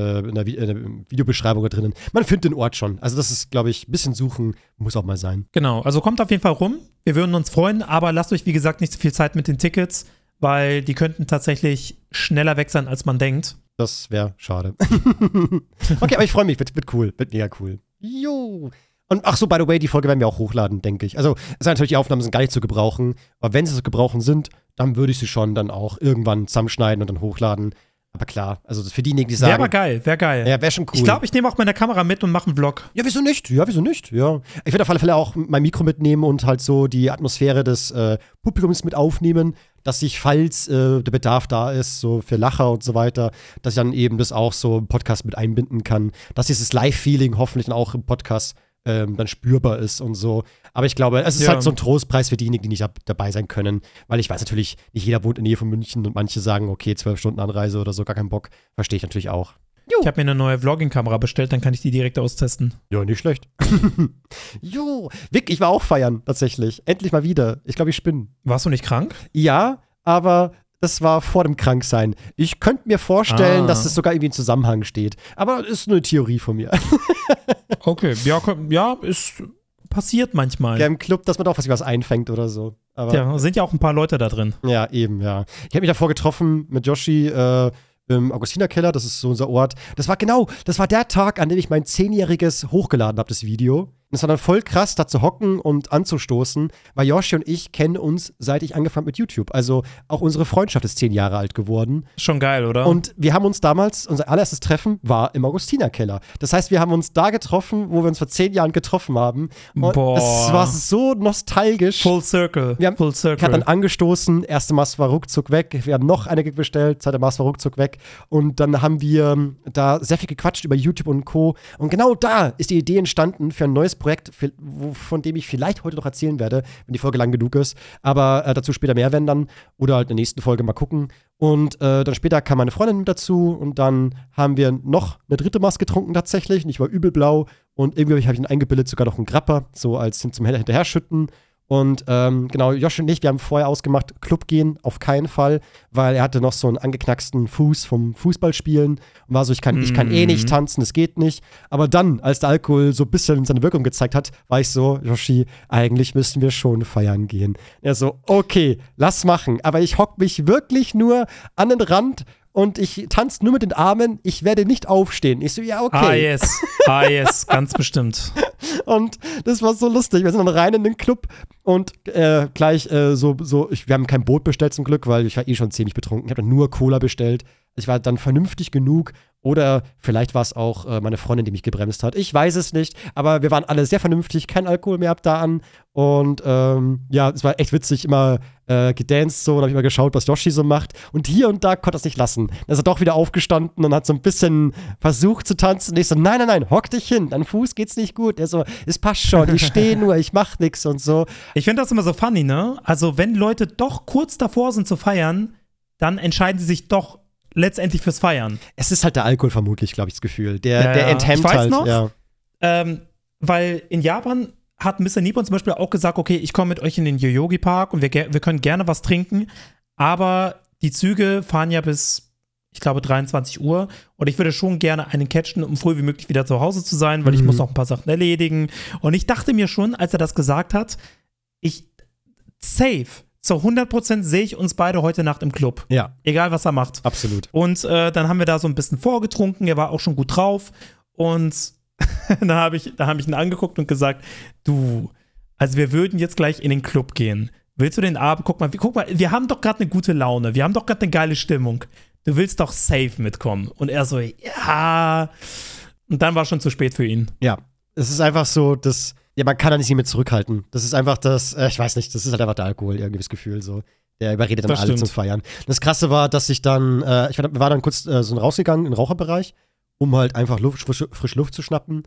Videobeschreibung drinnen. Man findet den Ort schon. Also das ist, glaube ich, ein bisschen suchen, muss auch mal sein. Genau, also kommt auf jeden Fall rum. Wir würden uns freuen, aber lasst euch, wie gesagt, nicht so viel Zeit mit den Tickets, weil die könnten tatsächlich schneller weg sein, als man denkt. Das wäre schade. Okay, aber ich freue mich, wird cool, wird mega cool. Jo. Und ach so, by the way, die Folge werden wir auch hochladen, denke ich. Also, es sind natürlich, die Aufnahmen sind gar nicht zu gebrauchen, aber wenn sie zu gebrauchen sind, dann würde ich sie schon dann auch irgendwann zusammenschneiden und dann hochladen. Aber klar, also für diejenigen, die sagen. Wäre geil. Ja, wäre schon cool. Ich glaube, ich nehme auch meine Kamera mit und mache einen Vlog. Ja, wieso nicht? Ja. Ich werde auf alle Fälle auch mein Mikro mitnehmen und halt so die Atmosphäre des Publikums mit aufnehmen, dass ich, falls der Bedarf da ist, so für Lacher und so weiter, dass ich dann eben das auch so im Podcast mit einbinden kann, dass dieses Live-Feeling hoffentlich dann auch im Podcast dann spürbar ist und so. Aber ich glaube, es ist halt so ein Trostpreis für diejenigen, die nicht dabei sein können, weil ich weiß natürlich, nicht jeder wohnt in der Nähe von München und manche sagen, okay, 12 Stunden Anreise oder so, gar keinen Bock. Verstehe ich natürlich auch. Ich habe mir eine neue Vlogging-Kamera bestellt, dann kann ich die direkt austesten. Ja, nicht schlecht. Jo, Vic, ich war auch feiern, tatsächlich. Endlich mal wieder. Ich glaube, ich spinne. Warst du nicht krank? Ja, aber das war vor dem Kranksein. Ich könnte mir vorstellen, dass es sogar irgendwie in Zusammenhang steht. Aber ist nur eine Theorie von mir. Okay, ja, ist passiert manchmal. Ja, im Club, dass man doch was einfängt oder so. Aber ja, sind ja auch ein paar Leute da drin. Ja, eben, ja. Ich habe mich davor getroffen mit Yoshi, im Augustinerkeller, das ist so unser Ort. Das war der Tag, an dem ich mein 10-jähriges hochgeladen habe, das Video. Und es war dann voll krass, da zu hocken und anzustoßen, weil Yoshi und ich kennen uns, seit ich angefangen mit YouTube. Also auch unsere Freundschaft ist 10 Jahre alt geworden. Schon geil, oder? Und wir haben uns damals, unser allererstes Treffen war im Augustinerkeller. Das heißt, wir haben uns da getroffen, wo wir uns vor 10 Jahren getroffen haben. Und es war so nostalgisch. Full Circle. Full Circle. Ich habe dann angestoßen, erste Maß war ruckzuck weg. Wir haben noch eine bestellt, zweite Maß war ruckzuck weg. Und dann haben wir da sehr viel gequatscht über YouTube und Co. Und genau da ist die Idee entstanden für ein neues Projekt, von dem ich vielleicht heute noch erzählen werde, wenn die Folge lang genug ist. Aber dazu später mehr, wenn dann. Oder halt in der nächsten Folge mal gucken. Und dann später kam meine Freundin mit dazu. Und dann haben wir noch eine dritte Maß getrunken tatsächlich. Und ich war übelblau. Und irgendwie habe ich ihn eingebildet, sogar noch einen Grappa, so als zum Hinterherschütten. Und genau, Josh und ich, wir haben vorher ausgemacht, Club gehen, auf keinen Fall, weil er hatte noch so einen angeknacksten Fuß vom Fußballspielen und war so, ich kann eh nicht tanzen, es geht nicht. Aber dann, als der Alkohol so ein bisschen seine Wirkung gezeigt hat, war ich so, Yoshi, eigentlich müssten wir schon feiern gehen. Er so, okay, lass machen. Aber ich hock mich wirklich nur an den Rand und ich tanze nur mit den Armen, ich werde nicht aufstehen. Ich so, ja, okay. Ah, yes, ganz bestimmt. Und das war so lustig. Wir sind dann rein in den Club und gleich wir haben kein Boot bestellt zum Glück, weil ich war eh schon ziemlich betrunken. Ich habe dann nur Cola bestellt. Ich war dann vernünftig genug. Oder vielleicht war es auch meine Freundin, die mich gebremst hat. Ich weiß es nicht, aber wir waren alle sehr vernünftig, kein Alkohol mehr ab da an. Und ja, es war echt witzig, immer gedanced so und habe ich immer geschaut, was Yoshi so macht. Und hier und da konnte er es nicht lassen. Dann ist er doch wieder aufgestanden und hat so ein bisschen versucht zu tanzen. Und ich so, nein, hock dich hin, dein Fuß geht's nicht gut. Er so, es passt schon, ich stehe nur, ich mach nix und so. Ich finde das immer so funny, ne? Also wenn Leute doch kurz davor sind zu feiern, dann entscheiden sie sich doch letztendlich fürs Feiern. Es ist halt der Alkohol vermutlich, glaube ich, das Gefühl. Der enthemmt halt. Noch, ja. Weil in Japan hat Mr. Nippon zum Beispiel auch gesagt, okay, ich komme mit euch in den Yoyogi Park und wir können gerne was trinken, aber die Züge fahren ja bis, ich glaube, 23 Uhr und ich würde schon gerne einen catchen, um früh wie möglich wieder zu Hause zu sein, weil ich muss noch ein paar Sachen erledigen. Und ich dachte mir schon, als er das gesagt hat, zu 100% sehe ich uns beide heute Nacht im Club. Ja. Egal, was er macht. Absolut. Und dann haben wir da so ein bisschen vorgetrunken, er war auch schon gut drauf und da habe ich ihn angeguckt und gesagt, du, also wir würden jetzt gleich in den Club gehen. Willst du den Abend, guck mal, wir haben doch gerade eine gute Laune, wir haben doch gerade eine geile Stimmung. Du willst doch safe mitkommen. Und er so, ja. Und dann war es schon zu spät für ihn. Ja, es ist einfach so, man kann da nicht mehr zurückhalten. Das ist einfach ich weiß nicht, das ist halt einfach der Alkohol, irgendwie das Gefühl so. Der überredet dann alle zum Feiern. Das Krasse war, dass ich dann, wir waren dann kurz so rausgegangen in den Raucherbereich, um halt einfach frische Luft zu schnappen.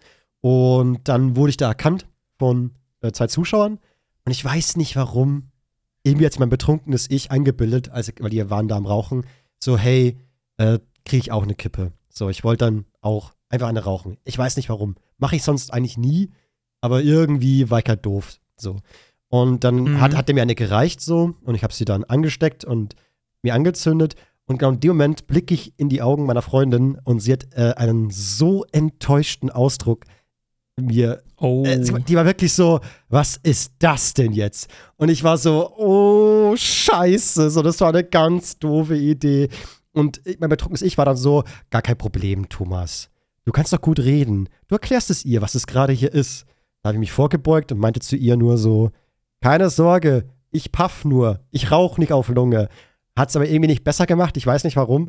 Und dann wurde ich da erkannt von 2 Zuschauern. Und ich weiß nicht warum, irgendwie hat sich mein betrunkenes Ich eingebildet, weil die waren da am Rauchen, so, hey, kriege ich auch eine Kippe. So, ich wollte dann auch einfach eine rauchen. Ich weiß nicht warum. Mache ich sonst eigentlich nie, aber irgendwie war ich halt doof. So. Und dann hat der mir eine gereicht so und ich habe sie dann angesteckt und mir angezündet. Und genau in dem Moment blicke ich in die Augen meiner Freundin und sie hat einen so enttäuschten Ausdruck mir. Die war wirklich so, was ist das denn jetzt? Und ich war so, oh, scheiße, so, das war eine ganz doofe Idee. Und mein betrunkenes Ich war dann so, gar kein Problem, Thomas. Du kannst doch gut reden. Du erklärst es ihr, was es gerade hier ist. Da habe ich mich vorgebeugt und meinte zu ihr nur so, keine Sorge, ich paff nur, ich rauche nicht auf Lunge. Hat es aber irgendwie nicht besser gemacht, ich weiß nicht warum.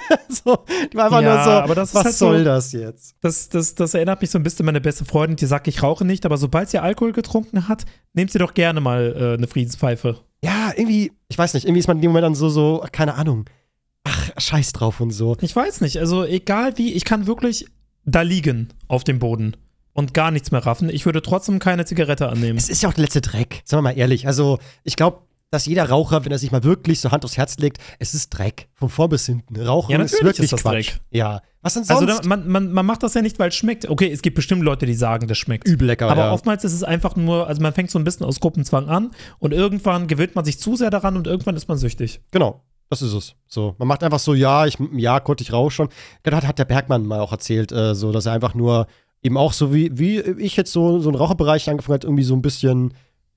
So, die war einfach nur so, aber das was ist halt soll so, das jetzt? Das erinnert mich so ein bisschen an meine beste Freundin, die sagt, ich rauche nicht, aber sobald sie Alkohol getrunken hat, nehmt sie doch gerne mal eine Friedenspfeife. Ja, irgendwie, ich weiß nicht, irgendwie ist man in dem Moment dann so, keine Ahnung, ach, scheiß drauf und so. Ich weiß nicht, also egal wie, ich kann wirklich da liegen auf dem Boden und gar nichts mehr raffen. Ich würde trotzdem keine Zigarette annehmen. Es ist ja auch der letzte Dreck, sagen wir mal ehrlich. Also, ich glaube, dass jeder Raucher, wenn er sich mal wirklich so Hand aufs Herz legt, es ist Dreck. Von vor bis hinten. Rauchen ist wirklich Quatsch. Dreck. Ja. Was denn sonst? Also man macht das ja nicht, weil es schmeckt. Okay, es gibt bestimmt Leute, die sagen, das schmeckt. Übel lecker, aber oftmals ist es einfach nur, also man fängt so ein bisschen aus Gruppenzwang an und irgendwann gewöhnt man sich zu sehr daran und irgendwann ist man süchtig. Genau. Das ist es. So, man macht einfach so, Gott, ich rauche schon. Gerade hat der Bergmann mal auch erzählt, so, dass er einfach nur eben auch so wie ich jetzt so einen Raucherbereich angefangen hat, irgendwie so ein bisschen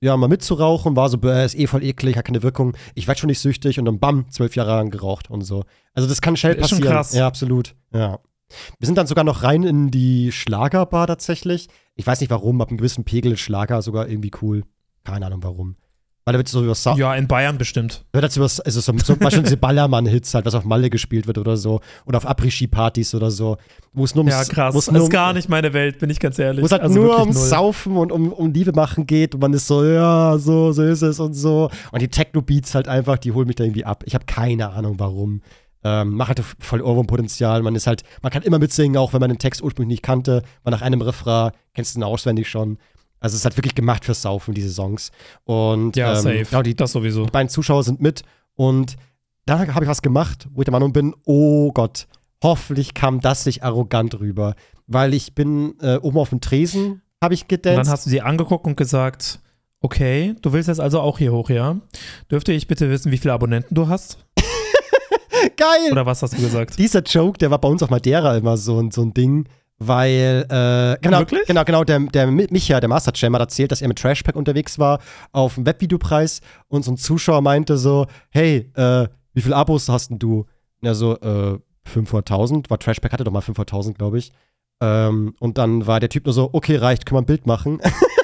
ja, mal mitzurauchen, war so, ist eh voll eklig, hat keine Wirkung, ich werd schon nicht süchtig und dann bam, 12 Jahre lang geraucht und so. Also das kann schnell Das ist schon passieren. krass. Ja, absolut. Ja. Wir sind dann sogar noch rein in die Schlagerbar tatsächlich. Ich weiß nicht warum, ab einem gewissen Pegel ist Schlager sogar irgendwie cool. Keine Ahnung warum. Weil da wird so über Ja, in Bayern bestimmt. wird das über, also zum Beispiel diese Ballermann-Hits halt, was auf Malle gespielt wird oder so. Oder auf Après-Ski-Partys oder so. Wo es nur ums, Ja, krass. wo es Das nur ist gar nicht meine Welt, bin ich ganz ehrlich. wo es halt Also nur wirklich ums null. Saufen und um Liebe machen geht und man ist so, ja, so ist es und so. Und die Techno-Beats halt einfach, die holen mich da irgendwie ab. Ich habe keine Ahnung, warum. Macht halt voll Ohrwurm-Potenzial. Man kann immer mitsingen, auch wenn man den Text ursprünglich nicht kannte. Weil nach einem Refrain kennst du ihn auswendig schon. Also es ist halt wirklich gemacht fürs Saufen, diese Songs. Und Ja, safe. genau, die Das sowieso. beiden Zuschauer sind mit. Und dann habe ich was gemacht, wo ich der Meinung bin, oh Gott, hoffentlich kam das nicht arrogant rüber. Weil ich bin oben auf dem Tresen, habe ich Und gedanced. dann hast du sie angeguckt und gesagt, okay, du willst jetzt also auch hier hoch, ja? Dürfte ich bitte wissen, wie viele Abonnenten du hast? Geil! Oder was hast du gesagt? Dieser Joke, der war bei uns auf Madeira immer so ein Ding. Weil, Wirklich? genau, der Micha, der Master Jam, hat erzählt, dass er mit Trashpack unterwegs war auf dem Webvideopreis und so ein Zuschauer meinte so, hey, wie viele Abos hast denn du? Und er so, 500.000, war Trashpack, hatte doch mal 500.000, glaube ich. Und dann war der Typ nur so, okay, reicht, können wir ein Bild machen.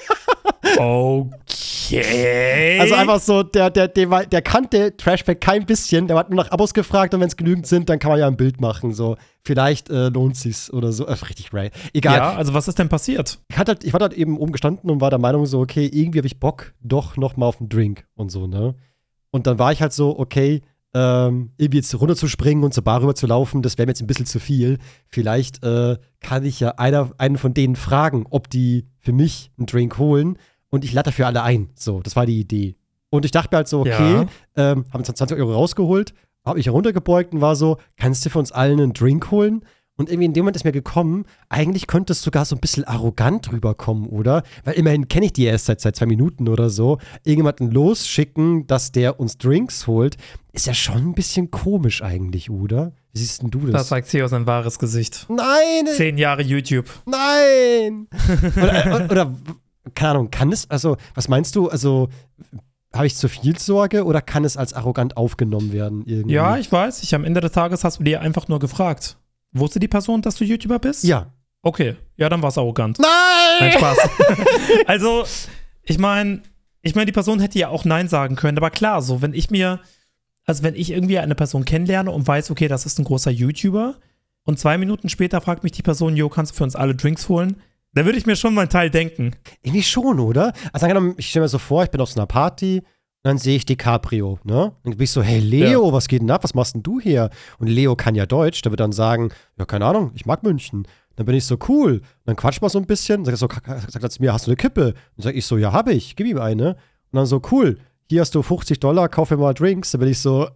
Okay. Also einfach so, der kannte Trashpack kein bisschen, der hat nur nach Abos gefragt und wenn es genügend sind, dann kann man ja ein Bild machen, so. Vielleicht lohnt sich's oder so. Richtig Ray. Egal. Ja, also was ist denn passiert? Ich war halt eben oben gestanden und war der Meinung so, okay, irgendwie habe ich Bock doch noch mal auf einen Drink und so, ne? Und dann war ich halt so, okay, irgendwie jetzt runterzuspringen und zur Bar rüber zu laufen, das wäre mir jetzt ein bisschen zu viel. Vielleicht kann ich ja einen von denen fragen, ob die für mich einen Drink holen und ich lade dafür alle ein. So, das war die Idee. Und ich dachte mir halt so, okay, haben 20 Euro rausgeholt, habe mich heruntergebeugt und war so, kannst du für uns allen einen Drink holen? Und irgendwie in dem Moment ist mir gekommen, eigentlich könnte es sogar so ein bisschen arrogant rüberkommen, oder? Weil immerhin kenne ich die erst seit 2 Minuten oder so. Irgendjemanden losschicken, dass der uns Drinks holt, ist ja schon ein bisschen komisch eigentlich, oder? Wie siehst denn du das? Das zeigt Theo sein wahres Gesicht. Nein! 10 Jahre YouTube. Nein! oder, keine Ahnung, kann es, also, was meinst du, also, habe ich zu viel Sorge oder kann es als arrogant aufgenommen werden irgendwie? Ja, ich weiß. Am Ende des Tages hast du dir einfach nur gefragt. Wusste die Person, dass du YouTuber bist? Ja. Okay, ja, dann war es arrogant. Nein! Nein, Spaß. Also, ich meine, die Person hätte ja auch Nein sagen können, aber klar, so, wenn ich irgendwie eine Person kennenlerne und weiß, okay, das ist ein großer YouTuber und 2 Minuten später fragt mich die Person, jo, kannst du für uns alle Drinks holen? Dann würde ich mir schon meinen Teil denken. Irgendwie schon, oder? Also angenommen, ich stelle mir so vor, ich bin auf so einer Party und dann sehe ich DiCaprio, ne? Dann bin ich so, hey Leo, was geht denn ab? Was machst denn du hier? Und Leo kann ja Deutsch, der wird dann sagen, ja, keine Ahnung, ich mag München. Dann bin ich so, cool. Und dann quatscht man so ein bisschen, sagt er zu mir, hast du eine Kippe? Dann sag ich so, ja, hab ich, gib ihm eine. Und dann so, cool, hier hast du $50, kauf mir mal Drinks. Dann bin ich so,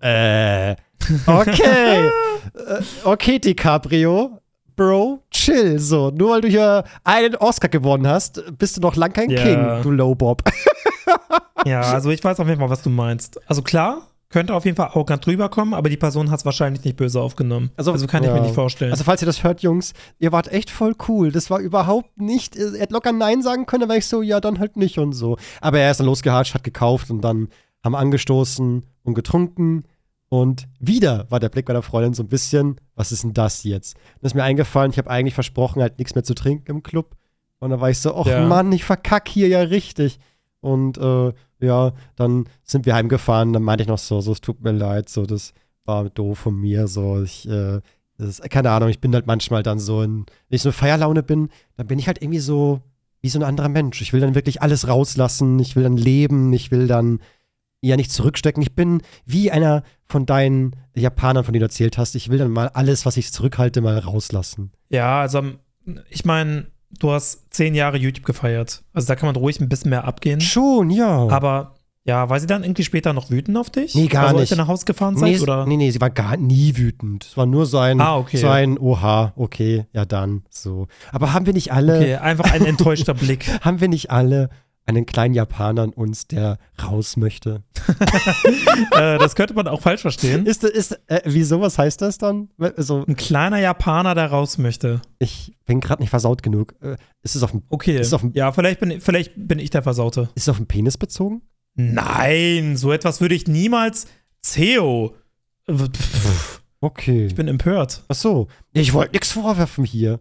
okay. Okay, DiCaprio. Bro, chill, so. Nur weil du hier einen Oscar gewonnen hast, bist du noch lang kein King, du Lowbob. Ja, also ich weiß auf jeden Fall, was du meinst. Also klar, könnte auf jeden Fall arrogant rüberkommen, aber die Person hat es wahrscheinlich nicht böse aufgenommen. Also kann ich mir nicht vorstellen. Also falls ihr das hört, Jungs, ihr wart echt voll cool. Das war überhaupt nicht, er hätte locker Nein sagen können, da war ich so, ja, dann halt nicht und so. Aber er ist dann losgehatscht, hat gekauft und dann haben wir angestoßen und getrunken. Und wieder war der Blick bei der Freundin so ein bisschen, was ist denn das jetzt? Und ist mir eingefallen, ich habe eigentlich versprochen, halt nichts mehr zu trinken im Club. Und da war ich so, ach Mann, ich verkack hier ja richtig. Und ja, dann sind wir heimgefahren, dann meinte ich noch so, es tut mir leid, so, das war doof von mir, so, keine Ahnung, ich bin halt manchmal dann so wenn ich so in Feierlaune bin, dann bin ich halt irgendwie so wie so ein anderer Mensch. Ich will dann wirklich alles rauslassen, ich will dann leben, ich will dann ja nicht zurückstecken. Ich bin wie einer von deinen Japanern, von denen du erzählt hast. Ich will dann mal alles, was ich zurückhalte, mal rauslassen. Ja, also ich meine, du hast 10 Jahre YouTube gefeiert. Also da kann man ruhig ein bisschen mehr abgehen. Schon, ja. Aber ja, war sie dann irgendwie später noch wütend auf dich? Nee, gar also, nicht. Als ihr nach Hause gefahren seid? Oder? Nee, sie war gar nie wütend. Es war nur so ein, oha, okay, ja dann, so. Aber haben wir nicht alle Okay, einfach ein enttäuschter Blick. Haben wir nicht alle einen kleinen Japaner an uns, der raus möchte. Das könnte man auch falsch verstehen. Wieso, was heißt das dann? Also, Ein kleiner Japaner, der raus möchte. ich bin gerade nicht versaut genug. Ist es auf den Okay, ja, vielleicht bin ich der Versaute. Ist es auf den Penis bezogen? Nein, so etwas würde ich niemals. Theo. Okay. Ich bin empört. Ach so. Ich wollte nichts vorwerfen hier.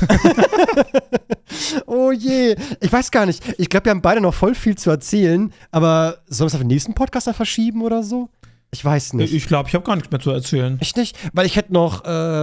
Oh je. Ich weiß gar nicht. Ich glaube, wir haben beide noch voll viel zu erzählen, aber sollen wir es auf den nächsten Podcast dann verschieben oder so? Ich weiß nicht. Ich glaube, ich habe gar nichts mehr zu erzählen. Echt nicht? Weil ich hätte noch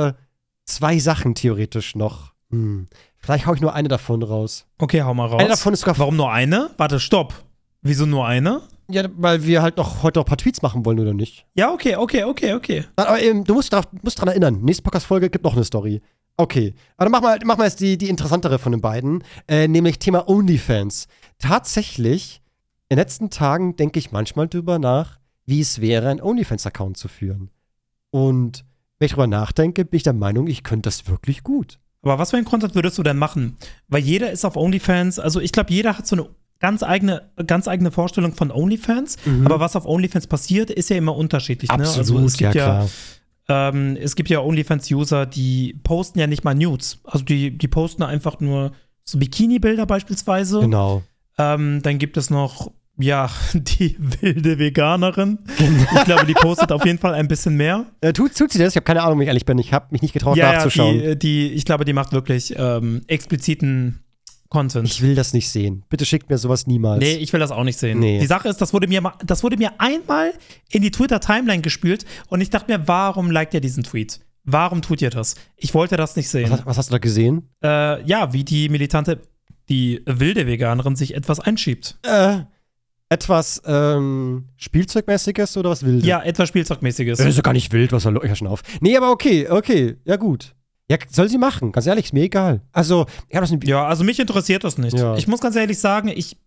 2 Sachen theoretisch noch. Vielleicht hau ich nur eine davon raus. Okay, hau mal raus. Eine davon ist sogar. Warum nur eine? Warte, stopp. Wieso nur eine? Ja, weil wir halt heute noch ein paar Tweets machen wollen, oder nicht? Ja, okay. Aber du musst dran erinnern. Nächste Podcast-Folge gibt noch eine Story. Okay. Aber dann mach mal jetzt die interessantere von den beiden. Nämlich Thema OnlyFans. Tatsächlich, in den letzten Tagen denke ich manchmal drüber nach, wie es wäre, einen OnlyFans-Account zu führen. Und wenn ich drüber nachdenke, bin ich der Meinung, ich könnte das wirklich gut. Aber was für einen Content würdest du denn machen? Weil jeder ist auf OnlyFans, also ich glaube, jeder hat so eine ganz eigene Vorstellung von OnlyFans, aber was auf OnlyFans passiert, ist ja immer unterschiedlich. Absolut, ne? Also es gibt klar. Es gibt ja OnlyFans-User, die posten ja nicht mal Nudes. Also die posten einfach nur so Bikini-Bilder beispielsweise. Genau. Dann gibt es noch, ja, die wilde Veganerin. Ich glaube, die postet auf jeden Fall ein bisschen mehr. Tut sie das? Ich habe keine Ahnung, wie ich ehrlich bin. Ich habe mich nicht getraut, nachzuschauen. Ich glaube, die macht wirklich expliziten Content. Ich will das nicht sehen. Bitte schickt mir sowas niemals. Nee, ich will das auch nicht sehen. Nee. Die Sache ist, das wurde mir einmal in die Twitter-Timeline gespült und ich dachte mir, warum liked ihr diesen Tweet? Warum tut ihr das? Ich wollte das nicht sehen. Was hast du da gesehen? Ja, wie die wilde Veganerin sich etwas einschiebt. Etwas Spielzeugmäßiges oder was Wildes? Ja, etwas Spielzeugmäßiges. Das ist ja gar nicht wild, was soll ich ja schon auf. Nee, aber okay, ja gut. Ja, soll sie machen, ganz ehrlich, ist mir egal. Also, ich habe das nicht. Ja, also mich interessiert das nicht. Ja. Ich muss ganz ehrlich sagen,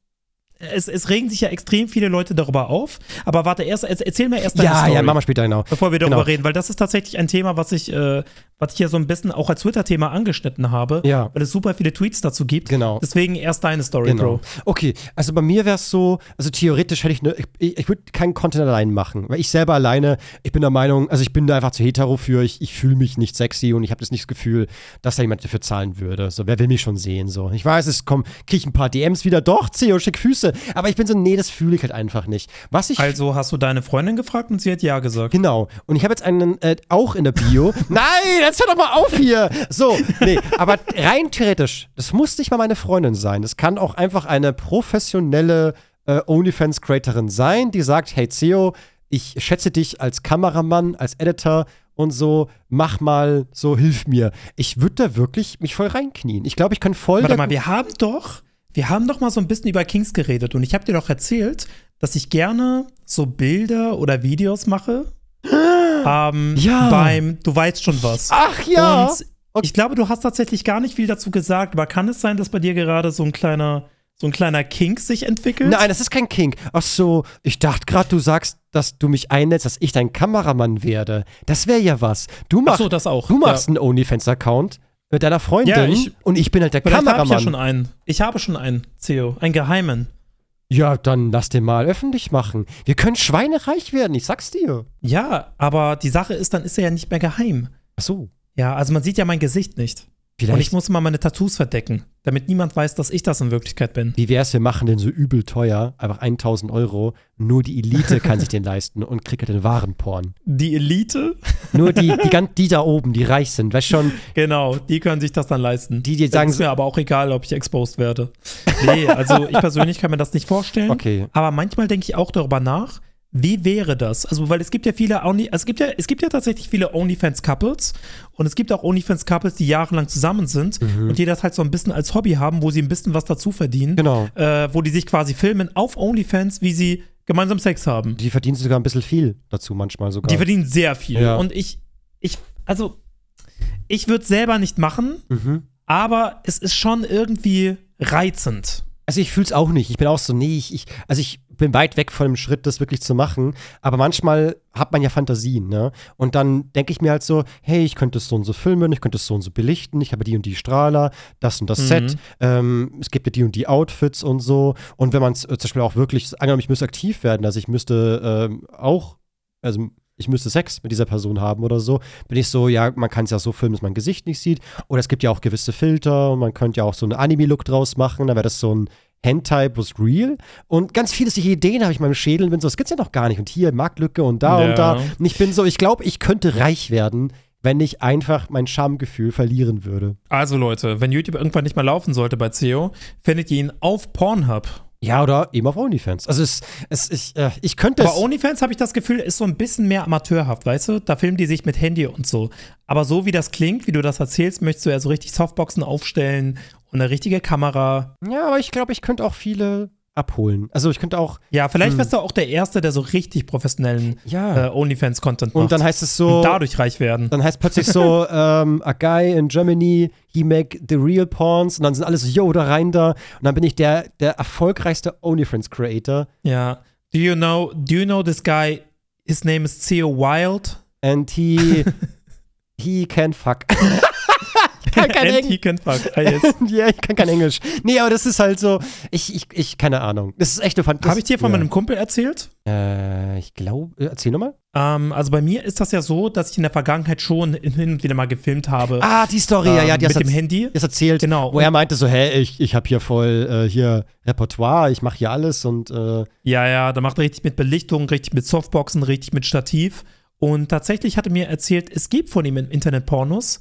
es regen sich ja extrem viele Leute darüber auf, aber warte, erzähl mir erst deine Story. Ja, machen wir später, genau. Bevor wir darüber reden, weil das ist tatsächlich ein Thema, was ich hier so ein bisschen auch als Twitter-Thema angeschnitten habe, weil es super viele Tweets dazu gibt. Genau. Deswegen erst deine Story, Bro. Okay, also bei mir wäre es so, also theoretisch hätte ich würde keinen Content allein machen, weil ich selber alleine, ich bin der Meinung, also ich bin da einfach zu hetero für, ich fühle mich nicht sexy und ich habe nicht das Gefühl, dass da jemand dafür zahlen würde. So, wer will mich schon sehen? So, ich weiß, kriege ich ein paar DMs wieder, doch, Theo, schick Füße, aber ich bin so, nee, das fühle ich halt einfach nicht. Also hast du deine Freundin gefragt und sie hat ja gesagt. Genau, und ich habe jetzt einen, auch in der Bio, nein, jetzt hör doch mal auf hier! So, nee, aber rein theoretisch, das muss nicht mal meine Freundin sein, das kann auch einfach eine professionelle OnlyFans-Creatorin sein, die sagt, hey Theo, ich schätze dich als Kameramann, als Editor und so, mach mal, so, hilf mir. Ich würde da wirklich mich voll reinknien. Ich glaube, ich kann voll. Warte mal, wir haben doch mal so ein bisschen über Kings geredet und ich habe dir doch erzählt, dass ich gerne so Bilder oder Videos mache. Du weißt schon was. Ach ja. Und ich glaube, du hast tatsächlich gar nicht viel dazu gesagt, aber kann es sein, dass bei dir gerade so ein kleiner Kink sich entwickelt? Nein, das ist kein Kink. Ach so, ich dachte gerade, du sagst, dass du mich einlädst, dass ich dein Kameramann werde. Das wäre ja was. Ach so, das auch. Du machst einen OnlyFans-Account mit deiner Freundin und ich bin halt der Kameramann. Ich habe schon einen, Theo, einen geheimen. Ja, dann lass den mal öffentlich machen. Wir können schweinereich werden, ich sag's dir. Ja, aber die Sache ist, dann ist er ja nicht mehr geheim. Ach so. Ja, also man sieht ja mein Gesicht nicht. Vielleicht. Und ich muss mal meine Tattoos verdecken, damit niemand weiß, dass ich das in Wirklichkeit bin. Wie wär's, wir machen den so übel teuer, einfach 1.000 €, nur die Elite kann sich den leisten und kriegt halt den wahren Porn. Die Elite? Nur die da oben, die reich sind, weißt schon. Genau, die können sich das dann leisten. Die sagen, ist mir aber auch egal, ob ich exposed werde. Nee, also ich persönlich kann mir das nicht vorstellen. Okay. Aber manchmal denke ich auch darüber nach, wie wäre das? Also, weil es gibt ja es gibt ja tatsächlich viele OnlyFans-Couples und es gibt auch OnlyFans-Couples, die jahrelang zusammen sind und die das halt so ein bisschen als Hobby haben, wo sie ein bisschen was dazu verdienen. Genau. Wo die sich quasi filmen auf OnlyFans, wie sie gemeinsam Sex haben. Die verdienen sogar ein bisschen viel dazu manchmal sogar. Die verdienen sehr viel. Ja. Und ich würde es selber nicht machen, aber es ist schon irgendwie reizend. Also ich fühl's auch nicht. Ich bin auch so, nee, also ich bin weit weg von dem Schritt, das wirklich zu machen. Aber manchmal hat man ja Fantasien, ne? Und dann denke ich mir halt so, hey, ich könnte es so und so filmen, ich könnte es so und so belichten, ich habe die und die Strahler, das und das Set, es gibt ja die und die Outfits und so. Und wenn man es zum Beispiel auch wirklich, angenommen, ich müsste aktiv werden, also ich müsste ich müsste Sex mit dieser Person haben oder so, bin ich so, ja, man kann es ja so filmen, dass man Gesicht nicht sieht. Oder es gibt ja auch gewisse Filter und man könnte ja auch so einen Anime-Look draus machen, dann wäre das so ein Hentai plus Real. Und ganz viele solche Ideen habe ich in meinem Schädel und bin so, das gibt's ja noch gar nicht. Und hier Marktlücke und da und da. Und ich bin so, ich glaube, ich könnte reich werden, wenn ich einfach mein Schamgefühl verlieren würde. Also Leute, wenn YouTube irgendwann nicht mehr laufen sollte bei CEO, findet ihr ihn auf Pornhub. Ja, oder eben auf OnlyFans. Also ich könnte es. Aber OnlyFans, habe ich das Gefühl, ist so ein bisschen mehr amateurhaft, weißt du? Da filmen die sich mit Handy und so. Aber so wie das klingt, wie du das erzählst, möchtest du ja so richtig Softboxen aufstellen und eine richtige Kamera. Ja, aber ich glaube, ich könnte auch viele abholen. Also ich könnte auch. Ja, vielleicht wärst du auch der Erste, der so richtig professionellen OnlyFans-Content macht. Und dann heißt es so. Und dadurch reich werden. Dann heißt plötzlich so, a guy in Germany, he make the real porns. Und dann sind alle so, yo, da rein da. Und dann bin ich der erfolgreichste OnlyFans-Creator. Ja. Do you know this guy, his name is Theo Wild? And he can fuck. Ich kann kein Englisch. He can fuck. Ah, yes. Ja, ich kann kein Englisch. Nee, aber das ist halt so, ich keine Ahnung. Das ist echt eine Fantasie. Habe ich dir von meinem Kumpel erzählt? Ich glaube, erzähl nochmal. Also bei mir ist das ja so, dass ich in der Vergangenheit schon hin und wieder mal gefilmt habe. Ah, die Story, ja, die mit dem Handy. Das erzählt, genau. Wo er meinte so, ich habe hier voll hier Repertoire, ich mache hier alles und Ja, da macht er richtig mit Belichtung, richtig mit Softboxen, richtig mit Stativ. Und tatsächlich hatte mir erzählt, es gibt von ihm im Internet Pornos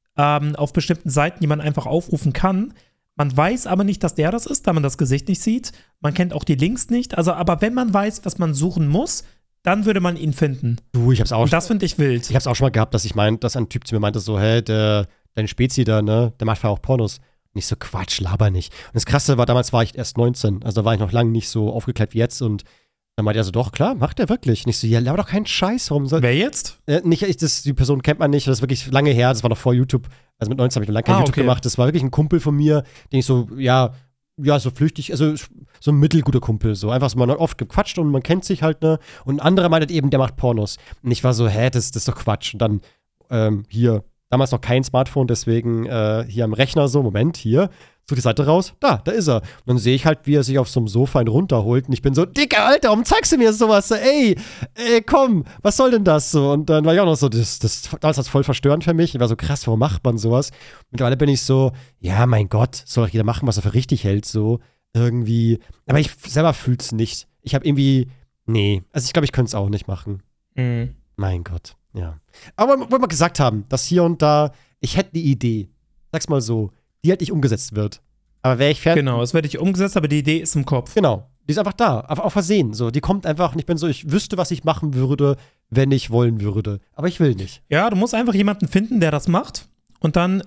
auf bestimmten Seiten, die man einfach aufrufen kann. Man weiß aber nicht, dass der das ist, da man das Gesicht nicht sieht. Man kennt auch die Links nicht. Also, aber wenn man weiß, was man suchen muss, dann würde man ihn finden. Du, ich hab's auch. Und das finde ich wild. Ich hab's auch schon mal gehabt, dass ein Typ zu mir meinte so, dein Spezi da, ne, der macht ja auch Pornos. Und ich so, Quatsch, laber nicht. Und das Krasse war, damals war ich erst 19, also da war ich noch lange nicht so aufgeklärt wie jetzt und dann meinte er so, doch, klar, macht er wirklich. Und ich so, ja, aber doch keinen Scheiß, warum soll. Wer jetzt? Die Person kennt man nicht, das ist wirklich lange her, das war noch vor YouTube. Also mit 19 habe ich noch lange kein YouTube gemacht. Das war wirklich ein Kumpel von mir, den ich so, ja, so flüchtig, also so ein mittelguter Kumpel, so einfach so, man hat oft gequatscht und man kennt sich halt, ne. Und ein anderer meinte eben, der macht Pornos. Und ich war so, das ist doch Quatsch. Und dann hier, damals noch kein Smartphone, deswegen hier am Rechner so, Moment, hier. Such die Seite raus, da ist er. Und dann sehe ich halt, wie er sich auf so einem Sofa einen runterholt. Und ich bin so, Dicker, Alter, warum zeigst du mir sowas? So, ey, komm, was soll denn das so? Und dann war ich auch noch so, damals war das voll verstörend für mich. Ich war so, krass, warum macht man sowas? Mittlerweile bin ich so, ja, mein Gott, soll doch jeder machen, was er für richtig hält, so irgendwie. Aber ich selber fühl's nicht. Ich habe irgendwie, nee, also ich glaube, ich könnte es auch nicht machen. Mhm. Mein Gott, ja. Aber wo wir gesagt haben, dass hier und da, ich hätte eine Idee, sag's mal so, die halt nicht umgesetzt wird. Aber wäre ich fertig. Genau, es wird nicht umgesetzt, aber die Idee ist im Kopf. Genau, die ist einfach da, aber auf Versehen. So, die kommt einfach und ich bin so, ich wüsste, was ich machen würde, wenn ich wollen würde. Aber ich will nicht. Ja, du musst einfach jemanden finden, der das macht und dann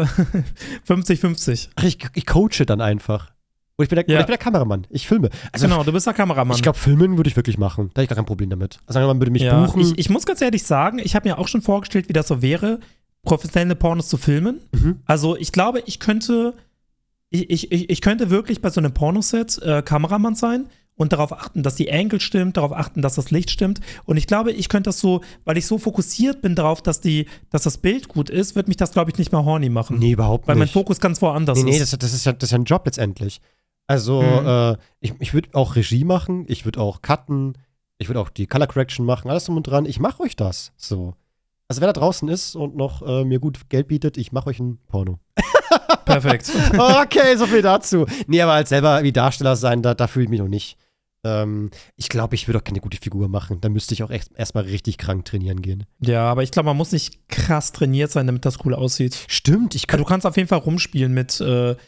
50-50. Ach, ich coache dann einfach. Und ich bin der Kameramann. Ich filme. Also, genau, du bist der Kameramann. Ich glaube, filmen würde ich wirklich machen. Da hätte ich gar kein Problem damit. Also man würde mich buchen. Ich muss ganz ehrlich sagen, ich habe mir auch schon vorgestellt, wie das so wäre, professionelle Pornos zu filmen. Mhm. Also ich glaube, ich könnte wirklich bei so einem Pornoset Kameramann sein und darauf achten, dass die Angle stimmt, darauf achten, dass das Licht stimmt. Und ich glaube, ich könnte das so, weil ich so fokussiert bin darauf, dass das Bild gut ist, wird mich das, glaube ich, nicht mehr horny machen. Nee, überhaupt nicht. Weil mein Fokus ganz woanders ist. Nee, das ist ja ein Job letztendlich. Also, ich würde auch Regie machen, ich würde auch cutten, ich würde auch die Color Correction machen, alles drum und dran. Ich mache euch das. So. Also, wer da draußen ist und noch mir gut Geld bietet, ich mache euch ein Porno. Perfekt. Okay, so viel dazu. Nee, aber als selber wie Darsteller sein, da fühle ich mich noch nicht. Ich glaube, ich würde auch keine gute Figur machen. Da müsste ich auch erstmal richtig krank trainieren gehen. Ja, aber ich glaube, man muss nicht krass trainiert sein, damit das cool aussieht. Stimmt. Du kannst auf jeden Fall rumspielen mit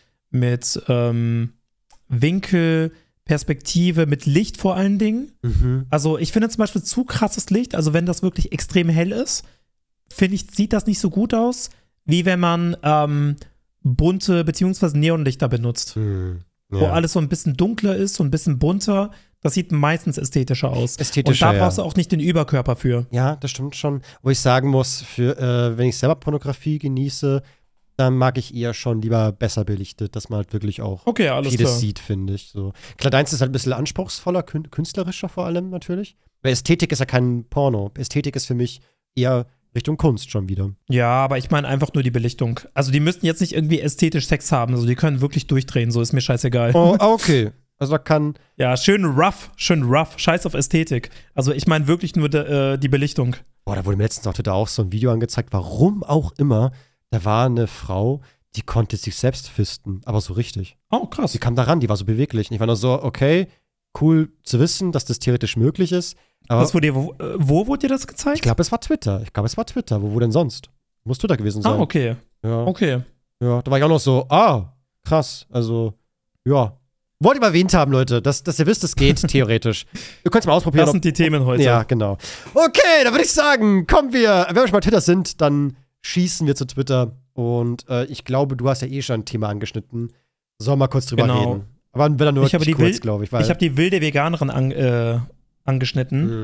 Winkel, Perspektive, mit Licht vor allen Dingen. Mhm. Also ich finde zum Beispiel zu krasses Licht, also wenn das wirklich extrem hell ist, finde ich, sieht das nicht so gut aus, wie wenn man bunte bzw. Neonlichter benutzt. Mhm. Ja. Wo alles so ein bisschen dunkler ist, so ein bisschen bunter. Das sieht meistens ästhetischer aus. Ästhetischer, und da brauchst du auch nicht den Überkörper für. Ja, das stimmt schon. Wo ich sagen muss, wenn ich selber Pornografie genieße, dann mag ich eher schon lieber besser belichtet, dass man halt wirklich auch Okay, alles vieles klar. sieht, finde ich. So. Klar, deins ist halt ein bisschen anspruchsvoller, künstlerischer vor allem natürlich. Weil Ästhetik ist ja kein Porno. Ästhetik ist für mich eher Richtung Kunst schon wieder. Ja, aber ich meine einfach nur die Belichtung. Also die müssten jetzt nicht irgendwie ästhetisch Sex haben, also die können wirklich durchdrehen, so ist mir scheißegal. Oh, okay. Also da kann. Ja, schön rough, scheiß auf Ästhetik. Also ich meine wirklich nur die Belichtung. Boah, da wurde mir letztens auch so ein Video angezeigt, warum auch immer. Da war eine Frau, die konnte sich selbst fisten, aber so richtig. Oh, krass. Die kam da ran, die war so beweglich. Und ich war nur so, okay, cool zu wissen, dass das theoretisch möglich ist. Aber Wo wurde dir das gezeigt? ich glaube, es war Twitter. Wo denn sonst? Muss Twitter gewesen sein. Ah, okay. Ja. Okay. Ja, da war ich auch noch so, krass. Also, ja. Wollte ich mal erwähnt haben, Leute, dass ihr wisst, es geht theoretisch. Ihr könnt es mal ausprobieren. Das sind die Themen heute. Ja, genau. Okay, dann würde ich sagen, wenn wir schon mal Twitter sind, dann schießen wir zu Twitter. Und ich glaube, du hast ja eh schon ein Thema angeschnitten. Sollen wir mal kurz drüber reden. Aber wenn dann nur ich habe kurz, glaube ich. Ich habe die wilde Veganerin angeschnitten.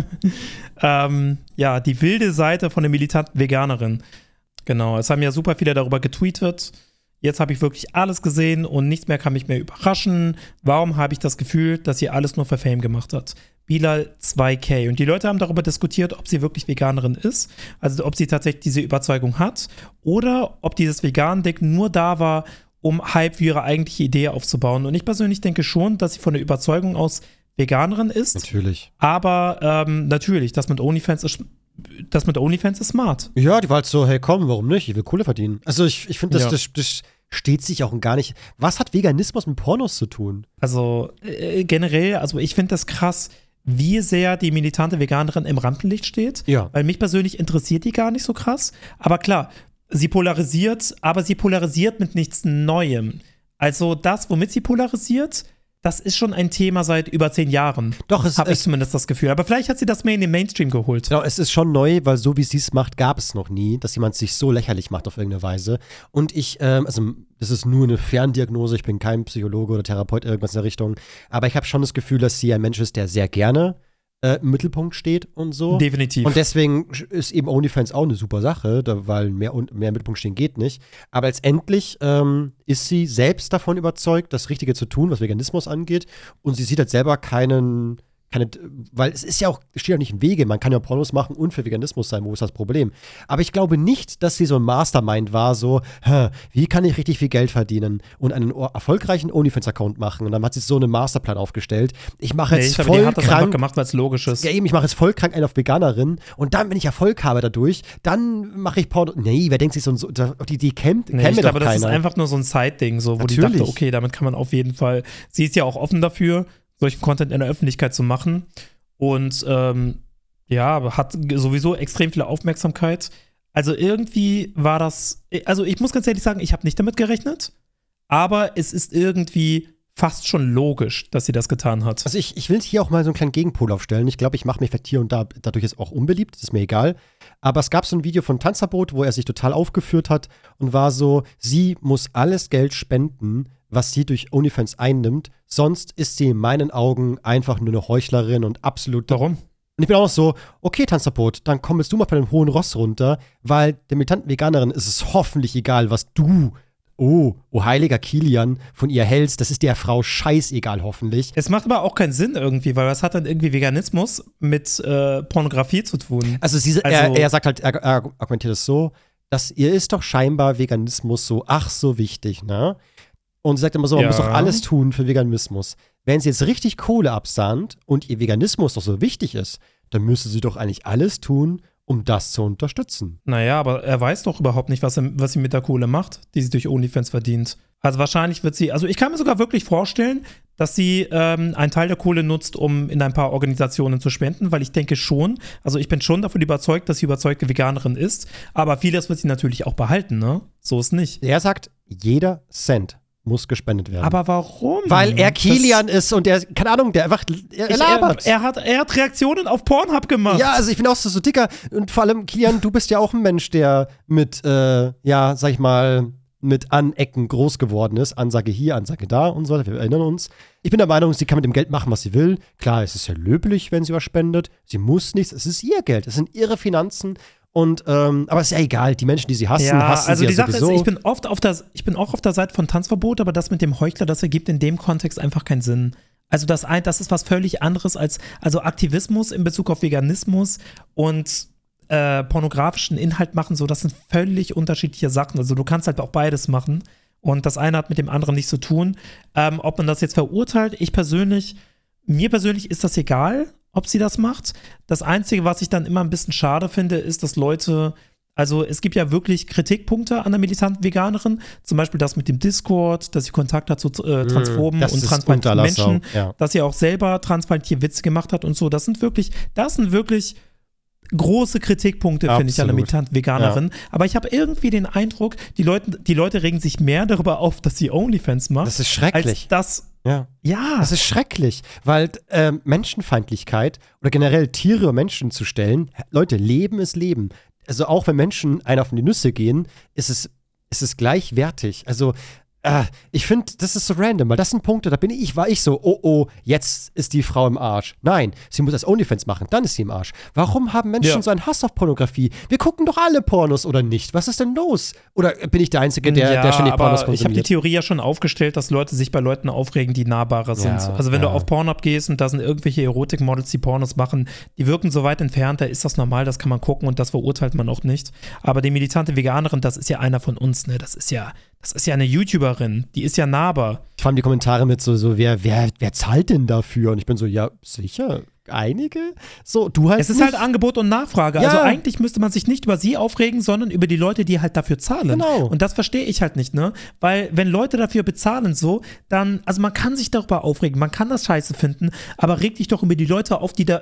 Ja, die wilde Seite von der militanten Veganerin. Genau, es haben ja super viele darüber getweetet. Jetzt habe ich wirklich alles gesehen und nichts mehr kann mich mehr überraschen. Warum habe ich das Gefühl, dass sie alles nur für Fame gemacht hat? Bilal 2K. Und die Leute haben darüber diskutiert, ob sie wirklich Veganerin ist, also ob sie tatsächlich diese Überzeugung hat oder ob dieses Vegan-Ding nur da war, um Hype für ihre eigentliche Idee aufzubauen. Und ich persönlich denke schon, dass sie von der Überzeugung aus Veganerin ist. Natürlich. Aber natürlich, das mit OnlyFans ist smart. Ja, die war halt so, hey komm, warum nicht? Ich will Kohle verdienen. Also ich finde, das steht sich auch gar nicht. Was hat Veganismus mit Pornos zu tun? Also generell, also ich finde das krass, wie sehr die militante Veganerin im Rampenlicht steht. Ja. Weil mich persönlich interessiert die gar nicht so krass. Aber klar, sie polarisiert mit nichts Neuem. Also das, womit sie polarisiert, das ist schon ein Thema seit über 10 Jahren. Doch, habe ich zumindest das Gefühl. Aber vielleicht hat sie das mehr in den Mainstream geholt. Genau, es ist schon neu, weil so wie sie es macht, gab es noch nie, dass jemand sich so lächerlich macht auf irgendeine Weise. Und also das ist nur eine Ferndiagnose, ich bin kein Psychologe oder Therapeut, irgendwas in der Richtung. Aber ich habe schon das Gefühl, dass sie ein Mensch ist, der sehr gerne im Mittelpunkt steht und so. Definitiv. Und deswegen ist eben OnlyFans auch eine super Sache, weil mehr im Mittelpunkt stehen geht nicht. Aber letztendlich ist sie selbst davon überzeugt, das Richtige zu tun, was Veganismus angeht. Und sie sieht halt selber weil es ist ja auch, es steht ja nicht im Wege, man kann ja Pornos machen und für Veganismus sein, wo ist das Problem? Aber ich glaube nicht, dass sie so ein Mastermind war, so, wie kann ich richtig viel Geld verdienen und einen erfolgreichen OnlyFans-Account machen? Und dann hat sie so einen Masterplan aufgestellt. Ich mache jetzt voll die hat das einfach krank. gemacht, weil es logisch ist. Ja, eben, ich mache jetzt voll krank einen auf Veganerin und dann, wenn ich Erfolg habe dadurch, dann mache ich Porno. Nee, wer denkt sich so, die kennt ich mir doch glaube, das keiner. ist einfach nur so ein Side-Ding, so, wo die Natürlich. dachte, okay, damit kann man auf jeden Fall, sie ist ja auch offen dafür, solchen Content in der Öffentlichkeit zu machen und hat sowieso extrem viel Aufmerksamkeit. Also irgendwie war das, also ich muss ganz ehrlich sagen, ich habe nicht damit gerechnet, aber es ist irgendwie fast schon logisch, dass sie das getan hat. Also ich will hier auch mal so einen kleinen Gegenpol aufstellen. Ich glaube, ich mache mich vielleicht hier und da dadurch jetzt auch unbeliebt, das ist mir egal. Aber es gab so ein Video von Tanzverbot, wo er sich total aufgeführt hat und war so, sie muss alles Geld spenden, was sie durch OnlyFans einnimmt, sonst ist sie in meinen Augen einfach nur eine Heuchlerin und absolut. Warum? Und ich bin auch noch so, okay, Tanzverbot, dann komm jetzt du mal von dem hohen Ross runter, weil der militanten Veganerin ist es hoffentlich egal, was du, oh heiliger Kilian, von ihr hältst. Das ist der Frau scheißegal, hoffentlich. Es macht aber auch keinen Sinn irgendwie, weil was hat dann irgendwie Veganismus mit Pornografie zu tun? Also er sagt halt, er argumentiert es so, dass ihr ist doch scheinbar Veganismus so, ach so wichtig, ne? Und sie sagt immer so, man muss doch alles tun für Veganismus. Wenn sie jetzt richtig Kohle absahnt und ihr Veganismus doch so wichtig ist, dann müsste sie doch eigentlich alles tun, um das zu unterstützen. Naja, aber er weiß doch überhaupt nicht, was sie mit der Kohle macht, die sie durch OnlyFans verdient. Also wahrscheinlich wird sie, also ich kann mir sogar wirklich vorstellen, dass sie einen Teil der Kohle nutzt, um in ein paar Organisationen zu spenden, weil ich denke schon, also ich bin schon davon überzeugt, dass sie überzeugte Veganerin ist, aber vieles wird sie natürlich auch behalten, ne? So ist nicht. Er sagt, jeder Cent muss gespendet werden. Aber warum? Weil er Kilian ist und er, keine Ahnung, der einfach, er labert. Er hat Reaktionen auf Pornhub gemacht. Ja, also ich bin auch so dicker. Und vor allem, Kilian, du bist ja auch ein Mensch, der mit, sag ich mal, mit Anecken groß geworden ist. Ansage hier, Ansage da und so. Wir erinnern uns. Ich bin der Meinung, sie kann mit dem Geld machen, was sie will. Klar, es ist ja löblich, wenn sie was spendet. Sie muss nichts. Es ist ihr Geld. Es sind ihre Finanzen. Und, aber ist ja egal, die Menschen, die sie hassen, hassen also sie die ja Sache sowieso. ist, ich bin auch auf der Seite von Tanzverbot, aber das mit dem Heuchler, das ergibt in dem Kontext einfach keinen Sinn. Also das ist was völlig anderes als Aktivismus in Bezug auf Veganismus und pornografischen Inhalt machen, so, das sind völlig unterschiedliche Sachen. Also du kannst halt auch beides machen und das eine hat mit dem anderen nichts zu tun. Ob man das jetzt verurteilt, mir persönlich ist das egal, ob sie das macht. Das Einzige, was ich dann immer ein bisschen schade finde, ist, dass Leute, also es gibt ja wirklich Kritikpunkte an der militanten Veganerin, zum Beispiel das mit dem Discord, dass sie Kontakt hat zu Transphoben und transfeindlichen Menschen, dass sie auch selber transfeindliche Witze gemacht hat und so. Das sind wirklich große Kritikpunkte, finde ich, an der militanten Veganerin. Ja. Aber ich habe irgendwie den Eindruck, die Leute regen sich mehr darüber auf, dass sie OnlyFans macht. Das ist schrecklich. Als das. Ja. Das ist schrecklich, weil Menschenfeindlichkeit oder generell Tiere und Menschen zu stellen, Leute, Leben ist Leben. Also auch wenn Menschen einen auf die Nüsse gehen, ist es gleichwertig. Also ich finde, das ist so random, weil das sind Punkte, da war ich so, oh, jetzt ist die Frau im Arsch. Nein, sie muss das OnlyFans machen, dann ist sie im Arsch. Warum haben Menschen so einen Hass auf Pornografie? Wir gucken doch alle Pornos, oder nicht? Was ist denn los? Oder bin ich der Einzige, der ständig Pornos konsumiert? Ich habe die Theorie ja schon aufgestellt, dass Leute sich bei Leuten aufregen, die nahbarer sind. Also wenn du auf Pornhub gehst und da sind irgendwelche Erotik-Models, die Pornos machen, die wirken so weit entfernt, da ist das normal, das kann man gucken und das verurteilt man auch nicht. Aber die militante Veganerin, das ist ja einer von uns, ne? Das ist ja eine YouTuberin, die ist ja nahbar. Vor allem die Kommentare mit so wer zahlt denn dafür? Und ich bin so, ja, sicher, einige? So, du halt Es ist nicht. halt Angebot und Nachfrage. Ja. Also eigentlich müsste man sich nicht über sie aufregen, sondern über die Leute, die halt dafür zahlen. Genau. Und das verstehe ich halt nicht, ne? Weil wenn Leute dafür bezahlen so, dann, also man kann sich darüber aufregen, man kann das scheiße finden, aber reg dich doch über die Leute auf, die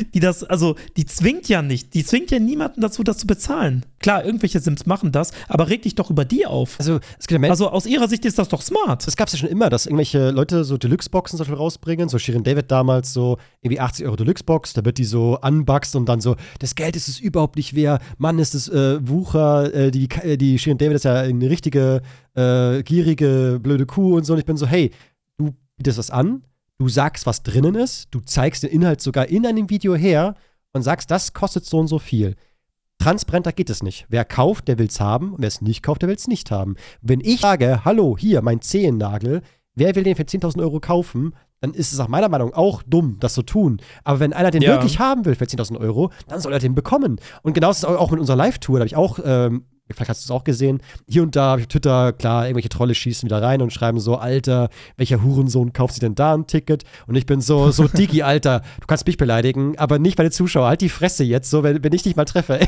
zwingt ja niemanden dazu, das zu bezahlen. Klar, irgendwelche Sims machen das, aber reg dich doch über die auf. Also, es gibt ja aus ihrer Sicht ist das doch smart. Das gab es ja schon immer, dass irgendwelche Leute so Deluxe-Boxen zum Beispiel rausbringen, so Shirin David damals so irgendwie 80 € Deluxe-Box, da wird die so unboxed und dann so, das Geld ist es überhaupt nicht wert, Mann, ist es Wucher, die Shirin David ist ja eine richtige, gierige, blöde Kuh und so und ich bin so, hey, du bietest das an, du sagst, was drinnen ist, du zeigst den Inhalt sogar in einem Video her und sagst, das kostet so und so viel. Transparenter geht es nicht. Wer kauft, der will es haben. Und wer es nicht kauft, der will es nicht haben. Wenn ich sage, hallo, hier, mein Zehennagel, wer will den für 10.000 € kaufen, dann ist es nach meiner Meinung auch dumm, das zu tun. Aber wenn einer den wirklich haben will für 10.000 €, dann soll er den bekommen. Und genauso ist es auch mit unserer Live-Tour. Da habe ich auch, vielleicht hast du es auch gesehen, hier und da auf Twitter, klar, irgendwelche Trolle schießen wieder rein und schreiben so, Alter, welcher Hurensohn kauft sich denn da ein Ticket? Und ich bin so Digi, Alter, du kannst mich beleidigen, aber nicht meine Zuschauer. Halt die Fresse jetzt, so, wenn ich dich mal treffe.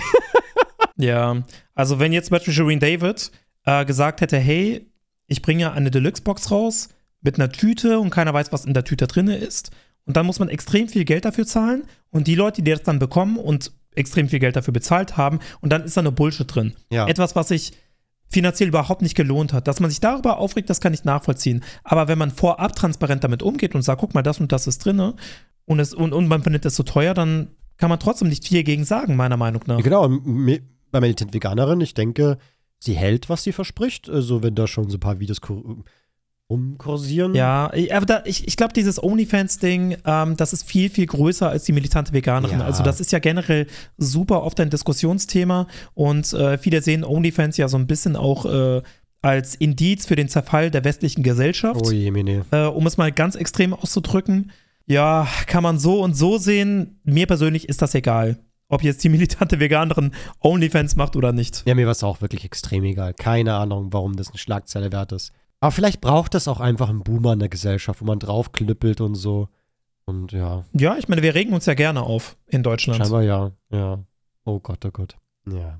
Ja, also wenn jetzt zum Beispiel Shirin David gesagt hätte, hey, ich bringe eine Deluxe-Box raus mit einer Tüte und keiner weiß, was in der Tüte drin ist und dann muss man extrem viel Geld dafür zahlen und die Leute, die das dann bekommen und extrem viel Geld dafür bezahlt haben und dann ist da nur Bullshit drin. Ja. Etwas, was sich finanziell überhaupt nicht gelohnt hat. Dass man sich darüber aufregt, das kann ich nachvollziehen. Aber wenn man vorab transparent damit umgeht und sagt, guck mal, das und das ist drin und man findet das so teuer, dann kann man trotzdem nicht viel gegen sagen, meiner Meinung nach. Ja, genau, bei Militant Veganerin, ich denke, sie hält, was sie verspricht. Also wenn da schon so ein paar Videos rumkursieren. Ja, aber ich glaube, dieses OnlyFans-Ding, das ist viel, viel größer als die militante Veganerin. Ja. Also das ist ja generell super oft ein Diskussionsthema und viele sehen OnlyFans ja so ein bisschen auch als Indiz für den Zerfall der westlichen Gesellschaft. Oh je, meine. Um es mal ganz extrem auszudrücken. Ja, kann man so und so sehen. Mir persönlich ist das egal, ob jetzt die militante Veganerin OnlyFans macht oder nicht. Ja, mir war es auch wirklich extrem egal. Keine Ahnung, warum das eine Schlagzeile wert ist. Aber vielleicht braucht es auch einfach einen Boomer in der Gesellschaft, wo man draufknüppelt und so. Und ja. Ja, ich meine, wir regen uns ja gerne auf in Deutschland. Scheinbar ja. Oh Gott, oh Gott. Ja.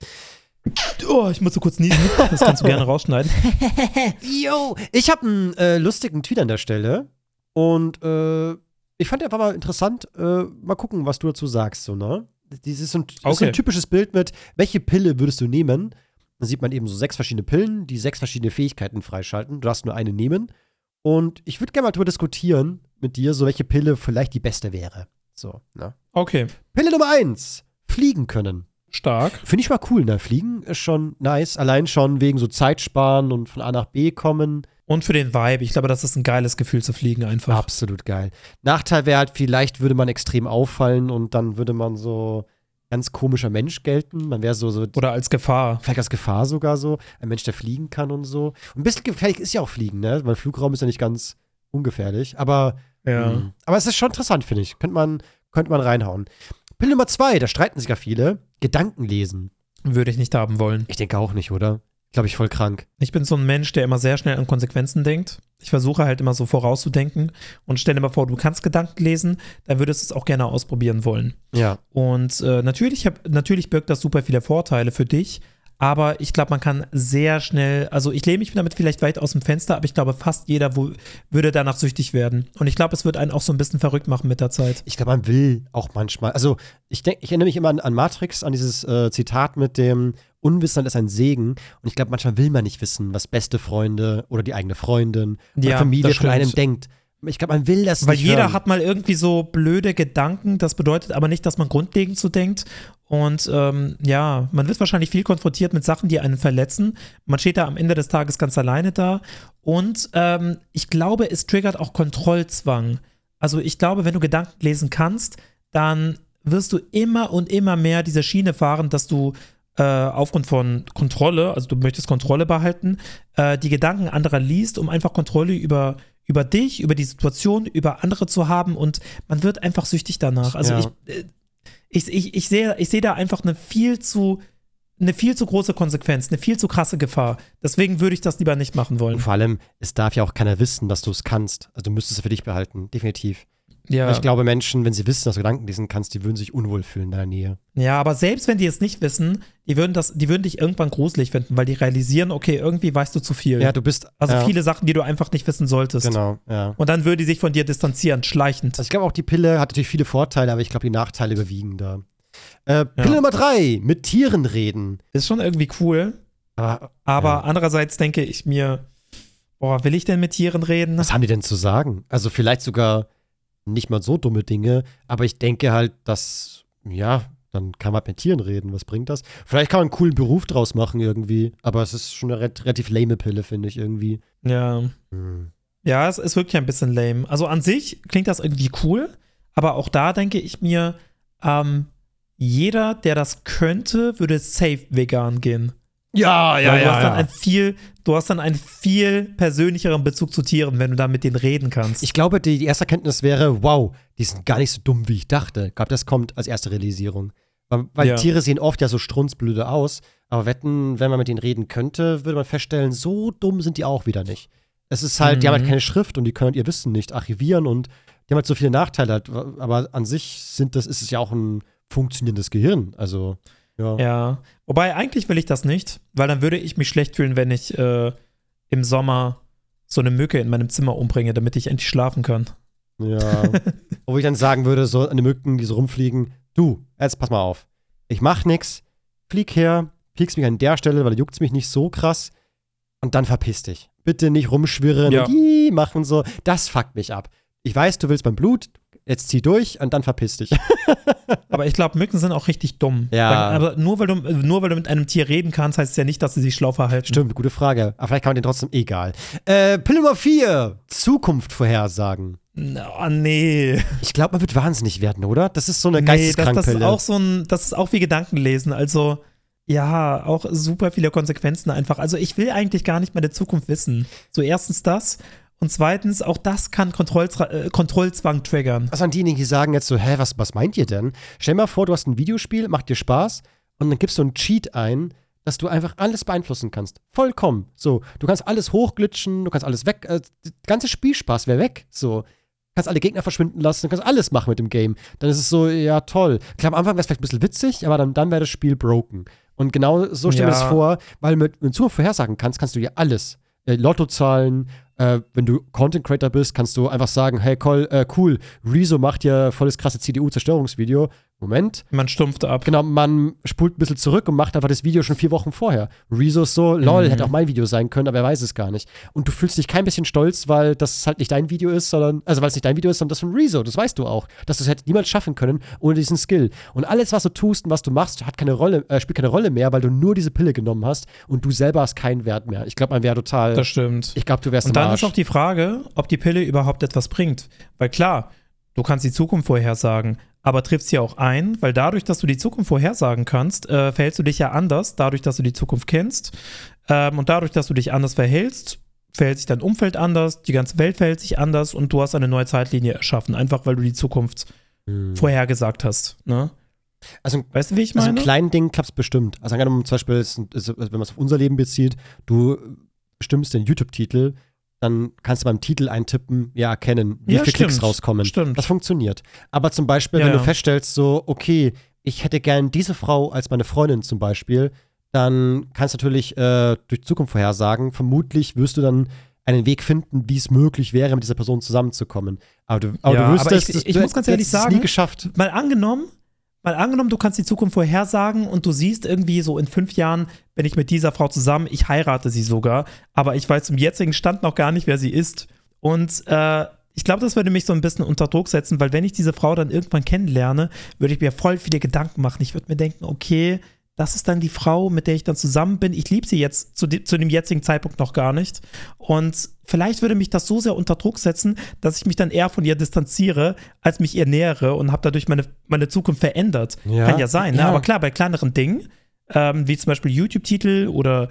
Oh, ich muss so kurz niesen. Das kannst du gerne rausschneiden. Yo, ich habe einen lustigen Tweet an der Stelle. Und ich fand einfach mal interessant, mal gucken, was du dazu sagst. So, ne? Das ist so ein typisches Bild mit, welche Pille würdest du nehmen? Da sieht man eben so 6 verschiedene Pillen, die 6 verschiedene Fähigkeiten freischalten. Du darfst nur eine nehmen. Und ich würde gerne mal darüber diskutieren mit dir, so welche Pille vielleicht die beste wäre. So, ne? Okay. Pille Nummer 1, fliegen können. Stark. Finde ich mal cool, ne? Fliegen ist schon nice. Allein schon wegen so Zeit sparen und von A nach B kommen. Und für den Vibe. Ich glaube, das ist ein geiles Gefühl zu fliegen einfach. Absolut geil. Nachteil wäre halt, vielleicht würde man extrem auffallen und dann würde man so, ganz komischer Mensch gelten. Man wäre so Oder als Gefahr. vielleicht als Gefahr sogar so. Ein Mensch, der fliegen kann und so. Und ein bisschen gefährlich ist ja auch Fliegen, ne? Weil Flugraum ist ja nicht ganz ungefährlich. Aber es ist schon interessant, finde ich. Könnte man reinhauen. Pille Nummer 2, da streiten sich ja viele. Gedanken lesen. Würde ich nicht haben wollen. Ich denke auch nicht, oder? Glaube ich, voll krank. Ich bin so ein Mensch, der immer sehr schnell an Konsequenzen denkt. Ich versuche halt immer so vorauszudenken und stell dir mal vor, du kannst Gedanken lesen, dann würdest du es auch gerne ausprobieren wollen. Ja. Und natürlich birgt das super viele Vorteile für dich, aber ich glaube, man kann sehr schnell, also ich lehne mich damit vielleicht weit aus dem Fenster, aber ich glaube, fast jeder würde danach süchtig werden. Und ich glaube, es wird einen auch so ein bisschen verrückt machen mit der Zeit. Ich glaube, man will auch manchmal, also ich erinnere mich immer an Matrix, an dieses Zitat mit dem Unwissen ist ein Segen. Und ich glaube, manchmal will man nicht wissen, was beste Freunde oder die eigene Freundin oder Familie von einem denkt. Ich glaube, man will das Weil nicht jeder hören. hat mal irgendwie so blöde Gedanken, das bedeutet aber nicht, dass man grundlegend so denkt. Und man wird wahrscheinlich viel konfrontiert mit Sachen, die einen verletzen. Man steht da am Ende des Tages ganz alleine da. Und ich glaube, es triggert auch Kontrollzwang. Also ich glaube, wenn du Gedanken lesen kannst, dann wirst du immer und immer mehr diese Schiene fahren, dass du aufgrund von Kontrolle, also du möchtest Kontrolle behalten, die Gedanken anderer liest, um einfach Kontrolle über dich, über die Situation, über andere zu haben und man wird einfach süchtig danach. Also ich sehe da einfach eine viel zu große Konsequenz, eine viel zu krasse Gefahr. Deswegen würde ich das lieber nicht machen wollen. Und vor allem, es darf ja auch keiner wissen, dass du es kannst. Also du müsstest es für dich behalten, definitiv. Ja. Weil ich glaube, Menschen, wenn sie wissen, dass du Gedanken lesen kannst, die würden sich unwohl fühlen in deiner Nähe. Ja, aber selbst wenn die es nicht wissen, die würden dich irgendwann gruselig finden, weil die realisieren, okay, irgendwie weißt du zu viel. Ja, du bist. Also viele Sachen, die du einfach nicht wissen solltest. Genau, ja. Und dann würden die sich von dir distanzieren, schleichend. Also ich glaube auch, die Pille hat natürlich viele Vorteile, aber ich glaube, die Nachteile überwiegen da. Pille Nummer 3, mit Tieren reden. Ist schon irgendwie cool, aber andererseits denke ich mir, will ich denn mit Tieren reden? Was haben die denn zu sagen? Also vielleicht sogar nicht mal so dumme Dinge, aber ich denke halt, dass, dann kann man mit Tieren reden. Was bringt das? Vielleicht kann man einen coolen Beruf draus machen irgendwie, aber es ist schon eine relativ lame Pille, finde ich irgendwie. Ja. Ja, es ist wirklich ein bisschen lame. Also an sich klingt das irgendwie cool, aber auch da denke ich mir, jeder, der das könnte, würde safe vegan gehen. Ja. Du hast dann einen viel persönlicheren Bezug zu Tieren, wenn du da mit denen reden kannst. Ich glaube, die erste Erkenntnis wäre, wow, die sind gar nicht so dumm, wie ich dachte. Ich glaube, das kommt als erste Realisierung. Weil Tiere sehen oft ja so strunzblöde aus, aber wenn man mit denen reden könnte, würde man feststellen, so dumm sind die auch wieder nicht. Es ist halt, die haben halt keine Schrift und die können ihr Wissen nicht archivieren und die haben halt so viele Nachteile. Aber an sich ist es ja auch ein funktionierendes Gehirn. Also, ja. Wobei, eigentlich will ich das nicht, weil dann würde ich mich schlecht fühlen, wenn ich im Sommer so eine Mücke in meinem Zimmer umbringe, damit ich endlich schlafen kann. Ja. Wo ich dann sagen würde, so eine Mücken, die so rumfliegen, du, jetzt pass mal auf. Ich mach nix, flieg her, piekst mich an der Stelle, weil da juckt's mich nicht so krass und dann verpiss dich. Bitte nicht rumschwirren und die machen so. Das fuckt mich ab. Ich weiß, du willst mein Blut, jetzt zieh durch und dann verpiss dich. Aber ich glaube, Mücken sind auch richtig dumm. Ja. Aber nur weil du mit einem Tier reden kannst, heißt es ja nicht, dass sie sich schlau verhalten. Stimmt, gute Frage. Aber vielleicht kann man den trotzdem, egal. Pille Nummer 4, Zukunft vorhersagen. Oh, nee. Ich glaube, man wird wahnsinnig werden, oder? Das ist so eine Geisteskrankpille. Das ist auch wie Gedankenlesen. Also, ja, auch super viele Konsequenzen einfach. Also, ich will eigentlich gar nicht mehr der Zukunft wissen. So, erstens das. Und zweitens, auch das kann Kontrollzwang triggern. Was an diejenigen, die sagen jetzt so, was meint ihr denn? Stell dir mal vor, du hast ein Videospiel, macht dir Spaß und dann gibst du einen Cheat ein, dass du einfach alles beeinflussen kannst. Vollkommen. So, du kannst alles hochglitschen, du kannst alles weg, der ganze Spielspaß wäre weg. So, du kannst alle Gegner verschwinden lassen, du kannst alles machen mit dem Game. Dann ist es so, ja toll. Klar, am Anfang wäre es vielleicht ein bisschen witzig, aber dann wäre das Spiel broken. Und genau so stell mir das vor, weil mit Zukunft vorhersagen kannst du dir alles. Lottozahlen, wenn du Content Creator bist, kannst du einfach sagen, hey cool, Rezo macht ja volles krasse CDU-Zerstörungsvideo. Moment. Man stumpft ab. Genau, man spult ein bisschen zurück und macht einfach das Video schon 4 Wochen vorher. Rezo ist so, lol, hätte auch mein Video sein können, aber er weiß es gar nicht. Und du fühlst dich kein bisschen stolz, weil das halt nicht dein Video ist, weil es nicht dein Video ist, sondern das von Rezo. Das weißt du auch. Dass du es hätte niemals schaffen können ohne diesen Skill. Und alles, was du tust und was du machst, spielt keine Rolle mehr, weil du nur diese Pille genommen hast und du selber hast keinen Wert mehr. Ich glaube, man wäre total. Das stimmt. Ich glaube, du wärst Und dann ist auch die Frage, ob die Pille überhaupt etwas bringt. Weil klar, du kannst die Zukunft vorhersagen, aber triffst sie auch ein, weil dadurch, dass du die Zukunft vorhersagen kannst, verhältst du dich ja anders, dadurch, dass du die Zukunft kennst. Und dadurch, dass du dich anders verhältst, verhält sich dein Umfeld anders, die ganze Welt verhält sich anders und du hast eine neue Zeitlinie erschaffen, einfach weil du die Zukunft vorhergesagt hast. Ne? Also, weißt du, wie ich meine? Also in kleinen Dingen klappt es bestimmt. Also angenommen zum Beispiel, wenn man es auf unser Leben bezieht, du bestimmst den YouTube-Titel, dann kannst du beim Titel eintippen, erkennen, wie viele Klicks rauskommen. Stimmt. Das funktioniert. Aber zum Beispiel, wenn du feststellst, so, okay, ich hätte gern diese Frau als meine Freundin zum Beispiel, dann kannst du natürlich durch Zukunft vorhersagen, vermutlich wirst du dann einen Weg finden, wie es möglich wäre, mit dieser Person zusammenzukommen. Aber du wirst ich muss ganz ehrlich sagen, nie geschafft. Mal angenommen, du kannst die Zukunft vorhersagen und du siehst irgendwie so in 5 Jahren, bin ich mit dieser Frau zusammen, ich heirate sie sogar, aber ich weiß zum jetzigen Stand noch gar nicht, wer sie ist. Und ich glaube, das würde mich so ein bisschen unter Druck setzen, weil wenn ich diese Frau dann irgendwann kennenlerne, würde ich mir voll viele Gedanken machen. Ich würde mir denken, okay, das ist dann die Frau, mit der ich dann zusammen bin. Ich liebe sie jetzt zu dem jetzigen Zeitpunkt noch gar nicht. Und vielleicht würde mich das so sehr unter Druck setzen, dass ich mich dann eher von ihr distanziere, als mich ihr nähere und habe dadurch meine Zukunft verändert. Ja, kann ja sein, ne? Aber klar, bei kleineren Dingen, wie zum Beispiel YouTube-Titel oder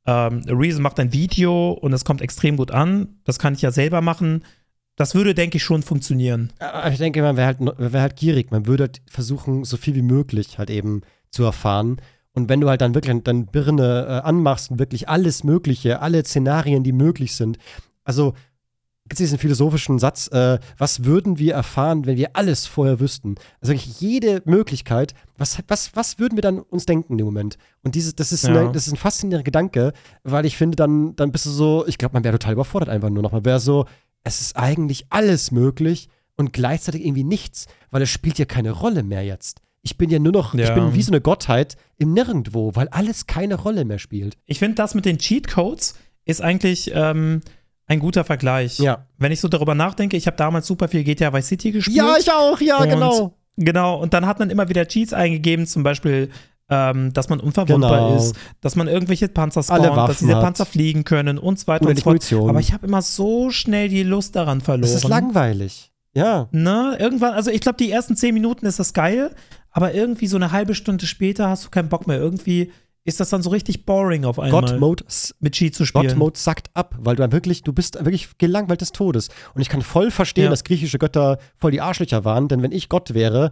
Reason macht ein Video und es kommt extrem gut an, das kann ich ja selber machen. Das würde, denke ich, schon funktionieren. Ich denke, man wäre halt gierig. Man würde halt versuchen, so viel wie möglich halt eben zu erfahren. Und wenn du halt dann wirklich deine Birne anmachst und wirklich alles Mögliche, alle Szenarien, die möglich sind. Also gibt es diesen philosophischen Satz, was würden wir erfahren, wenn wir alles vorher wüssten? Also wirklich jede Möglichkeit, was würden wir dann uns denken in dem Moment? Und das ist ein faszinierender Gedanke, weil ich finde, dann bist du so, ich glaube, man wäre total überfordert einfach nur noch. Man wäre so, es ist eigentlich alles möglich und gleichzeitig irgendwie nichts, weil es spielt ja keine Rolle mehr jetzt. Ich bin ja nur noch, ich bin wie so eine Gottheit im Nirgendwo, weil alles keine Rolle mehr spielt. Ich finde, das mit den Cheatcodes ist eigentlich ein guter Vergleich. Ja. Wenn ich so darüber nachdenke, ich habe damals super viel GTA Vice City gespielt. Ja, ich auch, genau. Genau, und dann hat man immer wieder Cheats eingegeben, zum Beispiel, dass man unverwundbar ist, dass man irgendwelche Panzer spawnt, dass diese Panzer fliegen können und so weiter und so fort. Aber ich habe immer so schnell die Lust daran verloren. Das ist langweilig. Ja. Ne, irgendwann, also ich glaube, die ersten 10 Minuten ist das geil, aber irgendwie so eine halbe Stunde später hast du keinen Bock mehr. Irgendwie ist das dann so richtig boring auf einmal, God-Mode mit Cheat zu spielen. God-Mode sackt ab, weil du bist wirklich gelangweilt des Todes. Und ich kann voll verstehen, dass griechische Götter voll die Arschlöcher waren, denn wenn ich Gott wäre,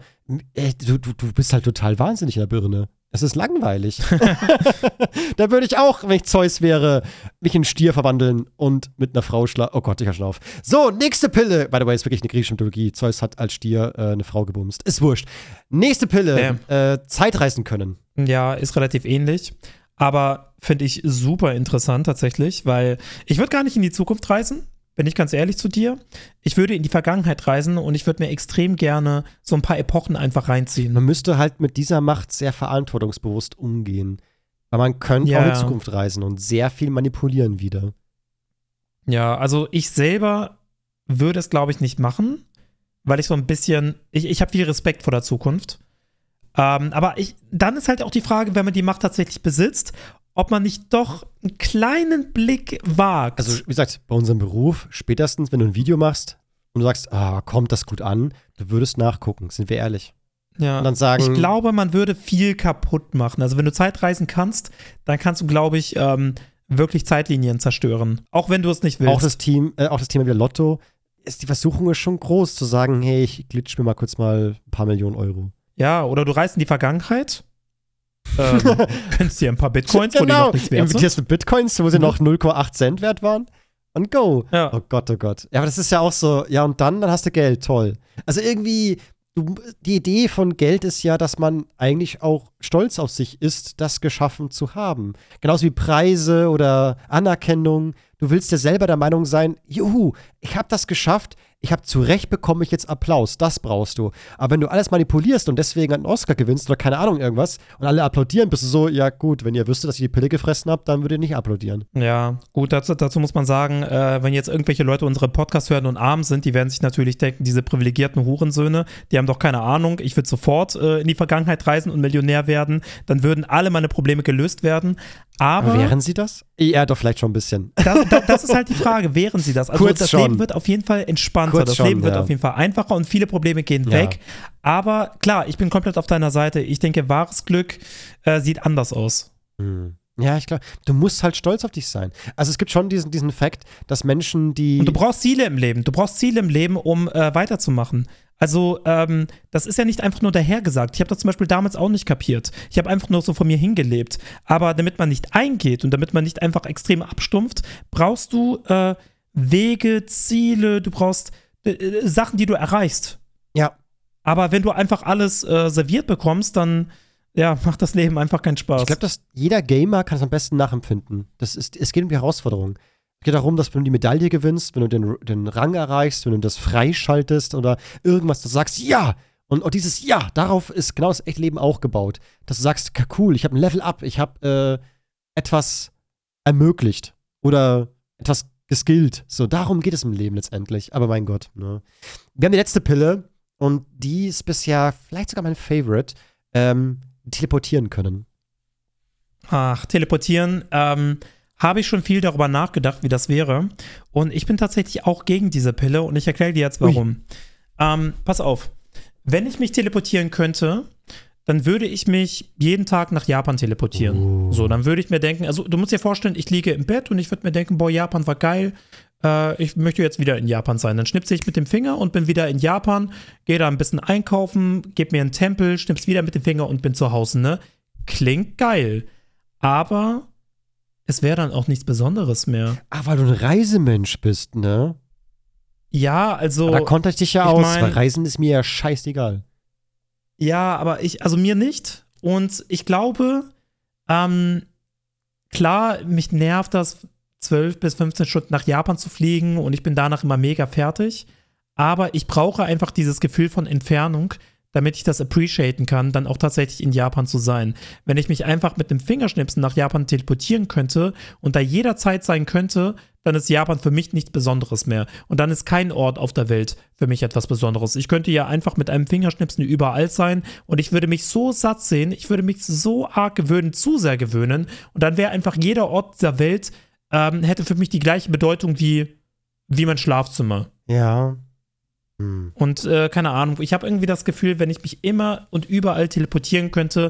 du bist halt total wahnsinnig in der Birne. Es ist langweilig. Da würde ich auch, wenn ich Zeus wäre, mich in Stier verwandeln und mit einer Frau schlafen. Oh Gott, ich hör schon auf. So, nächste Pille. By the way, ist wirklich eine griechische Mythologie. Zeus hat als Stier eine Frau gebumst. Ist wurscht. Nächste Pille. Zeitreisen können. Ja, ist relativ ähnlich. Aber finde ich super interessant tatsächlich, weil ich würde gar nicht in die Zukunft reisen. Bin ich ganz ehrlich zu dir. Ich würde in die Vergangenheit reisen und ich würde mir extrem gerne so ein paar Epochen einfach reinziehen. Man müsste halt mit dieser Macht sehr verantwortungsbewusst umgehen. Weil man könnte auch in die Zukunft reisen und sehr viel manipulieren wieder. Ja, also ich selber würde es, glaube ich, nicht machen, weil ich so ein bisschen, ich habe viel Respekt vor der Zukunft. Aber dann ist halt auch die Frage, wenn man die Macht tatsächlich besitzt, ob man nicht doch einen kleinen Blick wagt. Also, wie gesagt, bei unserem Beruf, spätestens, wenn du ein Video machst und du sagst, kommt das gut an, du würdest nachgucken, sind wir ehrlich. Ja, und dann sagen, ich glaube, man würde viel kaputt machen. Also, wenn du Zeitreisen kannst, dann kannst du, glaube ich, wirklich Zeitlinien zerstören. Auch wenn du es nicht willst. Auch das Thema wieder Lotto, die Versuchung ist schon groß, zu sagen, hey, ich glitsch mir mal kurz mal ein paar Millionen Euro. Ja, oder du reist in die Vergangenheit. Gönnst dir ein paar Bitcoins, wo die noch nichts wert sind. Investierst mit Bitcoins, wo sie noch 0,8 Cent wert waren. Und go. Ja. Oh Gott, oh Gott. Ja, aber das ist ja auch so, ja, und dann hast du Geld, toll. Also irgendwie, die Idee von Geld ist ja, dass man eigentlich auch stolz auf sich ist, das geschaffen zu haben. Genauso wie Preise oder Anerkennung. Du willst ja selber der Meinung sein, juhu, ich habe das geschafft, ich habe zurecht bekomme ich jetzt Applaus, das brauchst du. Aber wenn du alles manipulierst und deswegen einen Oscar gewinnst oder keine Ahnung irgendwas und alle applaudieren, bist du so, ja gut, wenn ihr wüsstet, dass ihr die Pille gefressen habt, dann würdet ihr nicht applaudieren. Ja, gut, dazu muss man sagen, wenn jetzt irgendwelche Leute unsere Podcast hören und arm sind, die werden sich natürlich denken, diese privilegierten Hurensöhne, die haben doch keine Ahnung, ich würde sofort in die Vergangenheit reisen und Millionär werden, dann würden alle meine Probleme gelöst werden. Aber wären sie das? Ja, doch, vielleicht schon ein bisschen. das ist halt die Frage, wären sie das? Also Kurz das schon. Leben wird auf jeden Fall entspannter, Kurz das schon, Leben wird ja. auf jeden Fall einfacher und viele Probleme gehen Ja. weg. Aber klar, ich bin komplett auf deiner Seite. Ich denke, wahres Glück sieht anders aus. Ja, ich glaube, du musst halt stolz auf dich sein. Also es gibt schon diesen Fakt, dass Menschen, die. Und du brauchst Ziele im Leben. Du brauchst Ziele im Leben, um weiterzumachen. Also, das ist ja nicht einfach nur dahergesagt. Ich habe das zum Beispiel damals auch nicht kapiert. Ich habe einfach nur so von mir hingelebt. Aber damit man nicht eingeht und damit man nicht einfach extrem abstumpft, brauchst du Wege, Ziele, du brauchst Sachen, die du erreichst. Ja. Aber wenn du einfach alles serviert bekommst, dann macht das Leben einfach keinen Spaß. Ich glaube, dass jeder Gamer kann es am besten nachempfinden. Es geht um die Herausforderung. Es geht darum, dass wenn du die Medaille gewinnst, wenn du den Rang erreichst, wenn du das freischaltest oder irgendwas, du sagst, ja! Und dieses Ja, darauf ist genau das echte Leben auch gebaut. Dass du sagst, cool, ich habe ein Level Up, ich habe etwas ermöglicht oder etwas geskillt. So, darum geht es im Leben letztendlich. Aber mein Gott, ne? Wir haben die letzte Pille und die ist bisher vielleicht sogar mein Favorite. Teleportieren können. Ach, teleportieren, habe ich schon viel darüber nachgedacht, wie das wäre. Und ich bin tatsächlich auch gegen diese Pille und ich erkläre dir jetzt warum. Pass auf, wenn ich mich teleportieren könnte, dann würde ich mich jeden Tag nach Japan teleportieren. So, dann würde ich mir denken, also du musst dir vorstellen, ich liege im Bett und ich würde mir denken, boah, Japan war geil, ich möchte jetzt wieder in Japan sein. Dann schnipse ich mit dem Finger und bin wieder in Japan, gehe da ein bisschen einkaufen, gebe mir einen Tempel, schnips wieder mit dem Finger und bin zu Hause, ne? Klingt geil, aber es wäre dann auch nichts Besonderes mehr. Weil du ein Reisemensch bist, ne? Ja, also. Da konnte ich dich ja aus, weil Reisen ist mir ja scheißegal. Ja, aber also mir nicht. Und ich glaube, klar, mich nervt das, 12 bis 15 Stunden nach Japan zu fliegen und ich bin danach immer mega fertig. Aber ich brauche einfach dieses Gefühl von Entfernung, damit ich das appreciaten kann, dann auch tatsächlich in Japan zu sein. Wenn ich mich einfach mit einem Fingerschnipsen nach Japan teleportieren könnte und da jederzeit sein könnte, dann ist Japan für mich nichts Besonderes mehr. Und dann ist kein Ort auf der Welt für mich etwas Besonderes. Ich könnte ja einfach mit einem Fingerschnipsen überall sein und ich würde mich so satt sehen, ich würde mich so arg gewöhnen, zu sehr gewöhnen und dann wäre einfach jeder Ort dieser Welt, hätte für mich die gleiche Bedeutung wie mein Schlafzimmer. Ja. Und keine Ahnung, ich habe irgendwie das Gefühl, wenn ich mich immer und überall teleportieren könnte,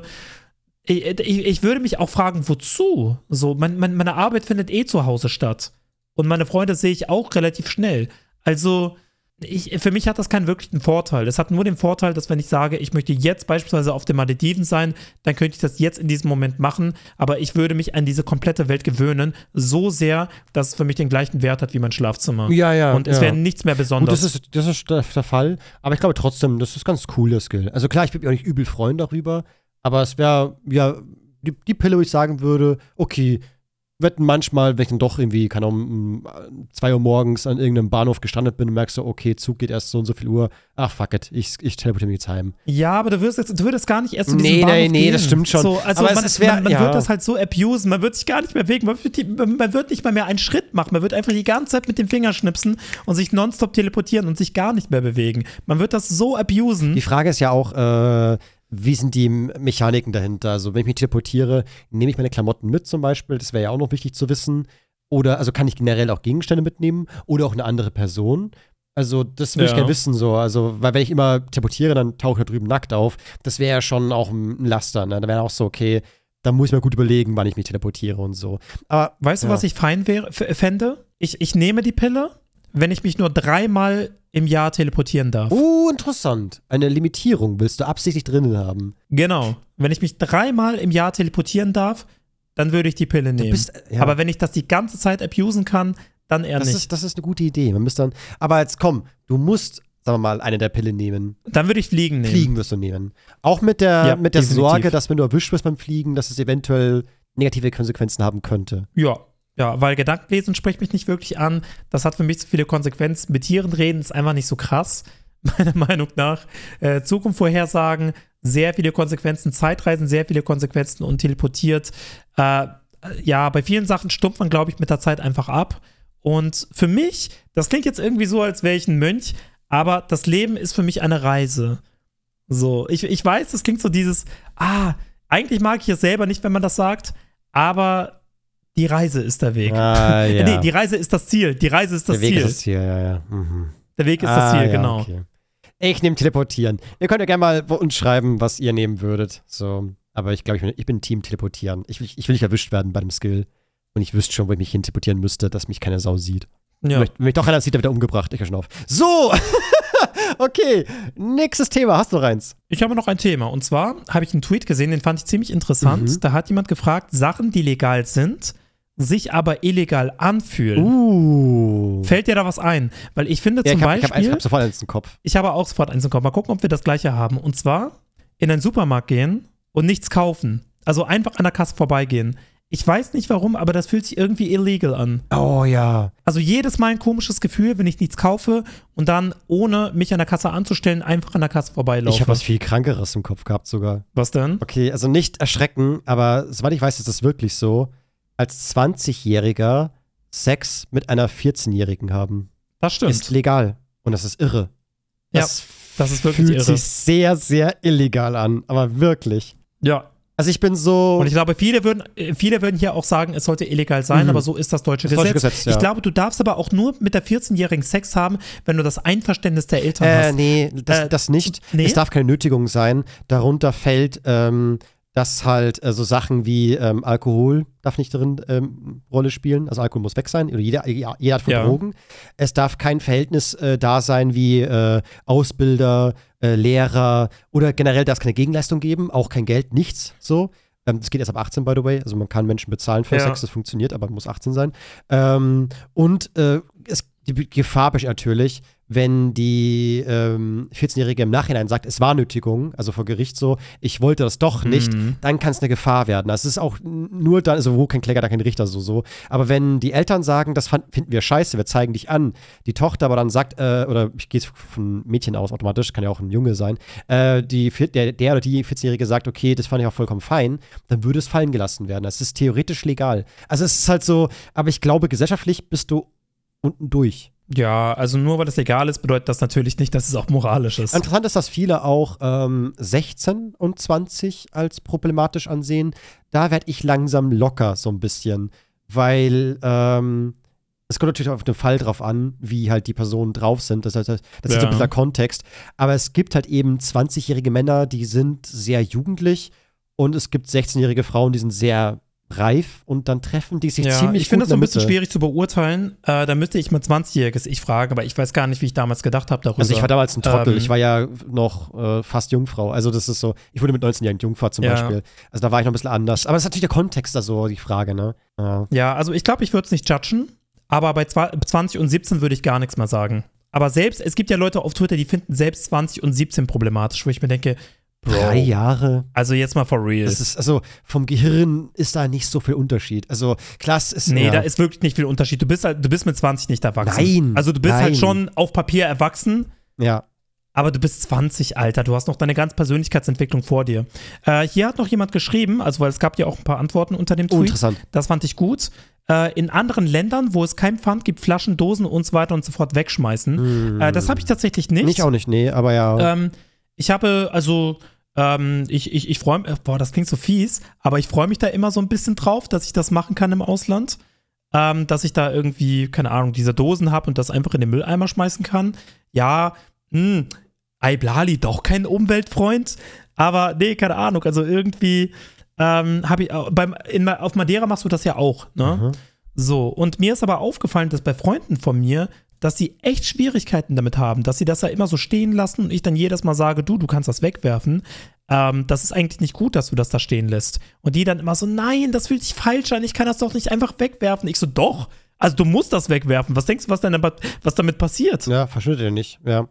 ich würde mich auch fragen, wozu? So, meine Arbeit findet zu Hause statt. Und meine Freunde sehe ich auch relativ schnell. Also, für mich hat das keinen wirklichen Vorteil. Es hat nur den Vorteil, dass wenn ich sage, ich möchte jetzt beispielsweise auf den Malediven sein, dann könnte ich das jetzt in diesem Moment machen, aber ich würde mich an diese komplette Welt gewöhnen, so sehr, dass es für mich den gleichen Wert hat wie mein Schlafzimmer. Ja. Und es wäre nichts mehr Besonderes. Gut, das ist der Fall, aber ich glaube trotzdem, das ist ganz cool, der Skill. Also klar, ich bin mir auch nicht übel freuen darüber, aber es wäre, ja, die Pille, wo ich sagen würde, okay, wetten manchmal, wenn ich dann doch irgendwie, keine Ahnung, um 2 Uhr morgens an irgendeinem Bahnhof gestrandet bin und merkst so, okay, Zug geht erst so und so viel Uhr, ach fuck it, ich teleportiere mich jetzt heim. Ja, aber du würdest gar nicht erst zu diesem Bahnhof gehen. Das stimmt schon. So, also aber man ja. wird das halt so abusen, man wird sich gar nicht mehr bewegen, man wird nicht mal mehr einen Schritt machen, man wird einfach die ganze Zeit mit dem Finger schnipsen und sich nonstop teleportieren und sich gar nicht mehr bewegen. Man wird das so abusen. Die Frage ist ja auch, wie sind die Mechaniken dahinter? Also, wenn ich mich teleportiere, nehme ich meine Klamotten mit zum Beispiel, das wäre ja auch noch wichtig zu wissen. Oder, also kann ich generell auch Gegenstände mitnehmen oder auch eine andere Person? Also, das will ich gerne wissen, so. Also, weil wenn ich immer teleportiere, dann tauche ich da drüben nackt auf. Das wäre ja schon auch ein Laster, ne? Da wäre auch so, okay, da muss ich mir gut überlegen, wann ich mich teleportiere und so. Aber, weißt du, was ich fein fände? Ich nehme die Pille, wenn ich mich nur 3-mal im Jahr teleportieren darf. Interessant. Eine Limitierung willst du absichtlich drinnen haben. Genau. Wenn ich mich 3-mal im Jahr teleportieren darf, dann würde ich die Pille nehmen. Aber wenn ich das die ganze Zeit abusen kann, dann eher nicht. Das ist eine gute Idee. Man müsste dann, aber jetzt komm, du musst, sagen wir mal, eine der Pille nehmen. Dann würde ich Fliegen nehmen. Fliegen wirst du nehmen. Auch mit der Sorge, dass wenn du erwischt wirst beim Fliegen, dass es eventuell negative Konsequenzen haben könnte. Ja, weil Gedankenlesen spricht mich nicht wirklich an. Das hat für mich zu viele Konsequenzen. Mit Tieren reden ist einfach nicht so krass, meiner Meinung nach. Zukunft vorhersagen, sehr viele Konsequenzen. Zeitreisen, sehr viele Konsequenzen und teleportiert. Bei vielen Sachen stumpft man, glaube ich, mit der Zeit einfach ab. Und für mich, das klingt jetzt irgendwie so, als wäre ich ein Mönch, aber das Leben ist für mich eine Reise. So, ich weiß, das klingt so dieses, eigentlich mag ich es selber nicht, wenn man das sagt, aber Die Reise ist der Weg. Ja. Nee, die Reise ist das Ziel. Die Reise ist das Der Weg Ziel. ist das Ziel, ja. Mhm. Der Weg ist das Ziel, ja, genau. Okay. Ich nehme Teleportieren. Ihr könnt ja gerne mal uns schreiben, was ihr nehmen würdet. So. Aber ich glaube, ich bin Team Teleportieren. Ich will nicht erwischt werden bei dem Skill. Und ich wüsste schon, wo ich mich hin teleportieren müsste, dass mich keine Sau sieht. Ja. Wenn mich doch einer sieht, der wird er umgebracht. Ich höre schon auf. So! Okay, nächstes Thema. Hast du noch eins? Ich habe noch ein Thema. Und zwar habe ich einen Tweet gesehen, den fand ich ziemlich interessant. Da hat jemand gefragt, Sachen, die legal sind, sich aber illegal anfühlen. Fällt dir da was ein? Weil ich finde zum Beispiel. Ich habe sofort eins im Kopf. Ich habe auch sofort eins im Kopf. Mal gucken, ob wir das gleiche haben. Und zwar in einen Supermarkt gehen und nichts kaufen. Also einfach an der Kasse vorbeigehen. Ich weiß nicht warum, aber das fühlt sich irgendwie illegal an. Oh ja. Also jedes Mal ein komisches Gefühl, wenn ich nichts kaufe und dann, ohne mich an der Kasse anzustellen, einfach an der Kasse vorbeilaufe. Ich habe was viel Krankeres im Kopf gehabt sogar. Was denn? Okay, also nicht erschrecken, aber soweit ich weiß, ist das wirklich so. Als 20-Jähriger Sex mit einer 14-Jährigen haben. Das stimmt. Ist legal. Und das ist irre. Das ist wirklich fühlt irre. sich sehr, sehr illegal an. Aber wirklich. Ja. Also ich bin so. Und ich glaube, viele würden hier auch sagen, es sollte illegal sein, aber so ist das deutsche Gesetz. Ja. Ich glaube, du darfst aber auch nur mit der 14-Jährigen Sex haben, wenn du das Einverständnis der Eltern hast. Nee, das nicht. Nee? Es darf keine Nötigung sein. Darunter fällt, dass halt so Sachen wie Alkohol darf nicht darin Rolle spielen. Also Alkohol muss weg sein, oder jede Art von Drogen. Es darf kein Verhältnis da sein wie Ausbilder, Lehrer oder generell darf es keine Gegenleistung geben, auch kein Geld, nichts so. Das geht erst ab 18, by the way. Also man kann Menschen bezahlen für Sex, das funktioniert, aber muss 18 sein. Die Gefahr besteht natürlich, wenn die 14-Jährige im Nachhinein sagt, es war Nötigung, also vor Gericht so, ich wollte das doch nicht, dann kann es eine Gefahr werden. Das ist auch nur dann, also wo kein Kläger, da kein Richter, so. Aber wenn die Eltern sagen, das finden wir scheiße, wir zeigen dich an, die Tochter aber dann sagt, oder ich gehe von Mädchen aus automatisch, kann ja auch ein Junge sein, der oder die 14-Jährige sagt, okay, das fand ich auch vollkommen fein, dann würde es fallen gelassen werden. Das ist theoretisch legal. Also es ist halt so, aber ich glaube, gesellschaftlich bist du unten durch. Ja, also nur weil es legal ist, bedeutet das natürlich nicht, dass es auch moralisch ist. Interessant ist, dass viele auch 16 und 20 als problematisch ansehen. Da werde ich langsam locker so ein bisschen, weil es kommt natürlich auf den Fall drauf an, wie halt die Personen drauf sind. Das ist so ein bisschen der Kontext. Aber es gibt halt eben 20-jährige Männer, die sind sehr jugendlich und es gibt 16-jährige Frauen, die sind sehr reif und dann treffen die sich ziemlich ich finde das so ein bisschen Mitte. schwierig zu beurteilen. Da müsste ich mal 20-Jähriges Ich fragen, aber ich weiß gar nicht, wie ich damals gedacht habe darüber. Also ich war damals ein Trottel. Ich war ja noch fast Jungfrau. Also das ist so, ich wurde mit 19 Jahren Jungfrau zum Beispiel. Also da war ich noch ein bisschen anders. Aber das ist natürlich der Kontext da so, die Frage, ne? Ja, also ich glaube, ich würde es nicht judgen, aber bei 20 und 17 würde ich gar nichts mehr sagen. Aber selbst, es gibt ja Leute auf Twitter, die finden selbst 20 und 17 problematisch, wo ich mir denke, Bro, 3 Jahre. Also jetzt mal for real. Das ist, also vom Gehirn ist da nicht so viel Unterschied. Also klar, es ist. Nee, da ist wirklich nicht viel Unterschied. Du bist mit 20 nicht erwachsen. Nein. Also du bist halt schon auf Papier erwachsen. Ja. Aber du bist 20, Alter. Du hast noch deine ganze Persönlichkeitsentwicklung vor dir. Hier hat noch jemand geschrieben, also weil es gab ja auch ein paar Antworten unter dem Tweet. Interessant. Das fand ich gut. In anderen Ländern, wo es kein Pfand gibt, Flaschen, Dosen und so weiter und so fort wegschmeißen. Das habe ich tatsächlich nicht. Ich auch nicht, nee, aber ja. Ich habe, also ich freue mich, boah, das klingt so fies, aber ich freue mich da immer so ein bisschen drauf, dass ich das machen kann im Ausland. Dass ich da irgendwie, keine Ahnung, diese Dosen habe und das einfach in den Mülleimer schmeißen kann. Ja, Iblali, doch kein Umweltfreund, aber nee, keine Ahnung, also irgendwie habe ich, auf Madeira machst du das ja auch, ne? Mhm. So, und mir ist aber aufgefallen, dass bei Freunden von mir, dass sie echt Schwierigkeiten damit haben, dass sie das ja immer so stehen lassen und ich dann jedes Mal sage, du kannst das wegwerfen. Das ist eigentlich nicht gut, dass du das da stehen lässt. Und die dann immer so, nein, das fühlt sich falsch an, ich kann das doch nicht einfach wegwerfen. Ich so, doch, also du musst das wegwerfen. Was denkst du, was damit passiert? Ja, verschwindet ja nicht, ja.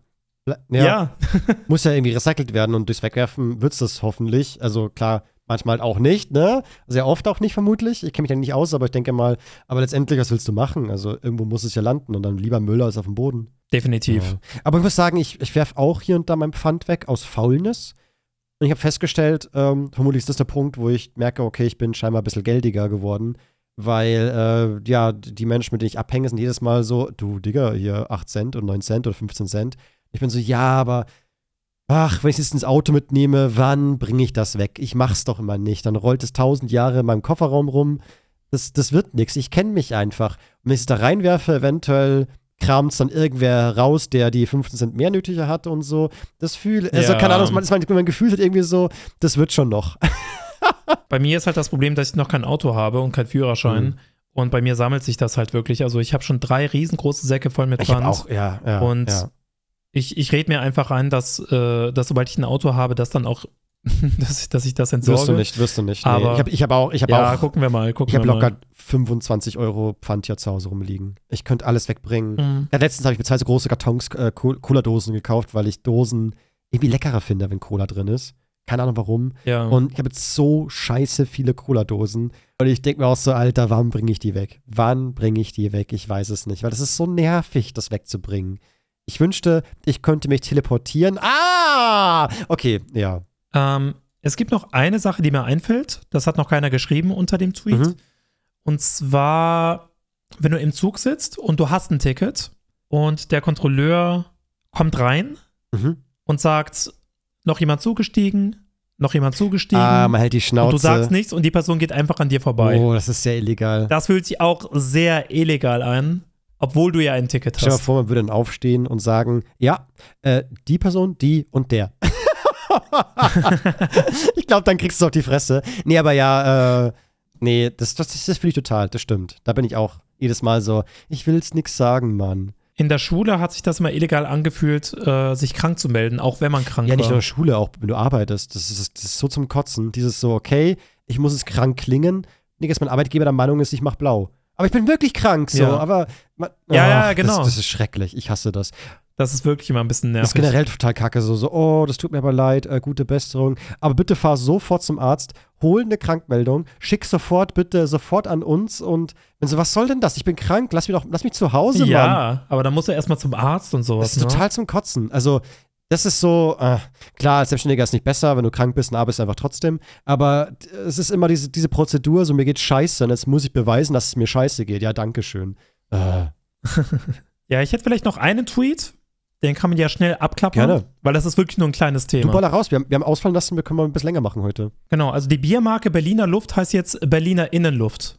Muss ja irgendwie recycelt werden und durchs Wegwerfen wird es das hoffentlich. Also klar, manchmal auch nicht, ne? Sehr oft auch nicht, vermutlich. Ich kenne mich da nicht aus, aber ich denke mal, aber letztendlich, was willst du machen? Also irgendwo muss es ja landen und dann lieber Müll als auf dem Boden. Definitiv. Ja. Aber ich muss sagen, ich werfe auch hier und da mein Pfand weg aus Faulness. Und ich habe festgestellt, vermutlich ist das der Punkt, wo ich merke, okay, ich bin scheinbar ein bisschen geldiger geworden, weil, die Menschen, mit denen ich abhänge, sind jedes Mal so, du, Digga, hier 8 Cent und 9 Cent oder 15 Cent. Ich bin so, ja, aber wenn ich es ins Auto mitnehme, wann bringe ich das weg? Ich mach's doch immer nicht. Dann rollt es 1000 Jahre in meinem Kofferraum rum. Das wird nichts. Ich kenne mich einfach. Und wenn ich es da reinwerfe, eventuell kramt es dann irgendwer raus, der die 15 Cent mehr nötiger hat und so. Also keine Ahnung, mein Gefühl hat irgendwie so, das wird schon noch. Bei mir ist halt das Problem, dass ich noch kein Auto habe und kein Führerschein. Mhm. Und bei mir sammelt sich das halt wirklich. Also ich habe schon 3 riesengroße Säcke voll mit Ich habe Pfand. auch, ja. Und ja. ich rede mir einfach ein, dass sobald ich ein Auto habe, dass dann auch, dass ich das entsorge. Wirst du nicht. Aber nee. Ich habe auch. Gucken wir mal. Ich habe locker 25 € Pfand hier zu Hause rumliegen. Ich könnte alles wegbringen. Mhm. Ja, letztens habe ich mir 2 so große Kartons Cola-Dosen gekauft, weil ich Dosen irgendwie leckerer finde, wenn Cola drin ist. Keine Ahnung warum. Ja. Und ich habe jetzt so scheiße viele Cola-Dosen. Und ich denke mir auch so, Alter, wann bringe ich die weg? Wann bringe ich die weg? Ich weiß es nicht. Weil das ist so nervig, das wegzubringen. Ich wünschte, ich könnte mich teleportieren. Ah! Okay, ja. Es gibt noch eine Sache, die mir einfällt. Das hat noch keiner geschrieben unter dem Tweet. Mhm. Und zwar, wenn du im Zug sitzt und du hast ein Ticket und der Kontrolleur kommt rein und sagt, noch jemand zugestiegen, noch jemand zugestiegen. Man hält die Schnauze. Und du sagst nichts und die Person geht einfach an dir vorbei. Oh, das ist sehr illegal. Das fühlt sich auch sehr illegal an, obwohl du ja ein Ticket Stell dir mal hast. vor, man würde dann aufstehen und sagen, ja, die Person, die und der. Ich glaube, dann kriegst du auf die Fresse. Nee, aber ja, nee, das fühle ich total, das stimmt. Da bin ich auch jedes Mal so, ich will's nix sagen, Mann. In der Schule hat sich das immer illegal angefühlt, sich krank zu melden, auch wenn man krank war. Ja, nicht nur in der Schule, auch wenn du arbeitest. Das ist so zum Kotzen. Dieses so, okay, ich muss es krank klingen. Nicht, dass mein Arbeitgeber der Meinung ist, ich mach blau. Aber ich bin wirklich krank, so. Ja. Aber Ja, genau. Das ist schrecklich. Ich hasse das. Das ist wirklich immer ein bisschen nervig. Das ist generell total kacke. So, oh, das tut mir aber leid, gute Besserung. Aber bitte fahr sofort zum Arzt, hol eine Krankmeldung, schick bitte sofort an uns und wenn so, was soll denn das? Ich bin krank, lass mich zu Hause, Mann. Ja, aber dann muss er erstmal zum Arzt und sowas. Das ist total zum Kotzen. Also, das ist so, klar, als Selbstständiger ist es nicht besser, wenn du krank bist und arbeitest einfach trotzdem. Aber es ist immer diese Prozedur, so mir geht scheiße und jetzt muss ich beweisen, dass es mir scheiße geht. Ja, dankeschön. Ja, ich hätte vielleicht noch einen Tweet. Den kann man ja schnell abklappern, Gerne. weil das ist wirklich nur ein kleines Thema. Du baller raus, wir haben ausfallen lassen, wir können mal ein bisschen länger machen heute. Genau, also die Biermarke Berliner Luft heißt jetzt Berliner Innenluft.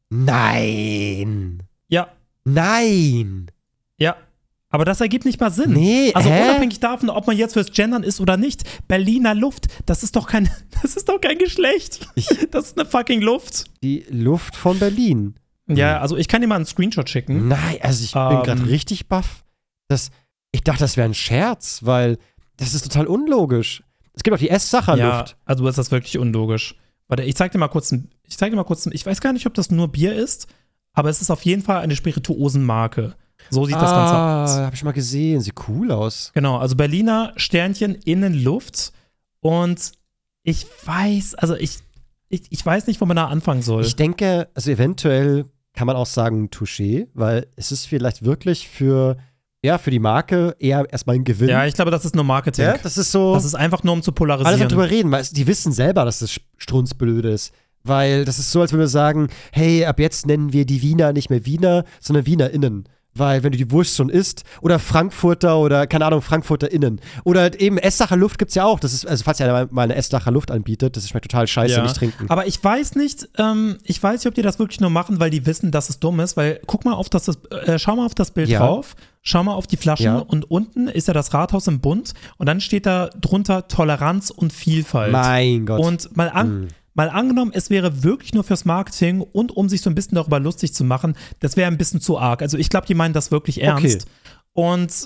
Nein. Ja. Nein. Ja. Aber das ergibt nicht mal Sinn. Nee, also unabhängig davon, ob man jetzt fürs Gendern ist oder nicht, Berliner Luft, das ist doch kein Geschlecht. Das ist eine fucking Luft. Die Luft von Berlin. Ja, also ich kann dir mal einen Screenshot schicken. Nein, also ich bin gerade richtig baff. Ich dachte, das wäre ein Scherz, weil das ist total unlogisch. Es gibt auch die Essacher-Luft. Ja, also ist das wirklich unlogisch. Warte, ich zeig dir mal kurz, ich weiß gar nicht, ob das nur Bier ist, aber es ist auf jeden Fall eine Spirituosenmarke. So sieht das Ganze aus. Hab ich mal gesehen, sieht cool aus. Genau, also Berliner Sternchen Innenluft und ich weiß nicht, wo man da anfangen soll. Ich denke, also eventuell kann man auch sagen Touché, weil es ist vielleicht wirklich für die Marke eher erstmal ein Gewinn. Ja, ich glaube, das ist nur Marketing. Ja, das ist so. Das ist einfach nur, um zu polarisieren. Alle drüber reden, weil die wissen selber, dass das strunzblöd ist. Weil das ist so, als würden wir sagen, hey, ab jetzt nennen wir die Wiener nicht mehr Wiener, sondern WienerInnen. Weil wenn du die Wurst schon isst, oder Frankfurter oder, keine Ahnung, FrankfurterInnen. Oder eben Essacher Luft gibt's ja auch. Das ist, also falls ihr mal eine Essacher Luft anbietet, das schmeckt total scheiße, nicht trinken. Aber ich weiß nicht, ob die das wirklich nur machen, weil die wissen, dass es dumm ist, weil schau mal auf das Bild drauf, schau mal auf die Flaschen und unten ist ja das Rathaus im Bund und dann steht da drunter Toleranz und Vielfalt. Mein Gott. Und mal angenommen, es wäre wirklich nur fürs Marketing und um sich so ein bisschen darüber lustig zu machen, das wäre ein bisschen zu arg. Also ich glaube, die meinen das wirklich ernst. Okay. Und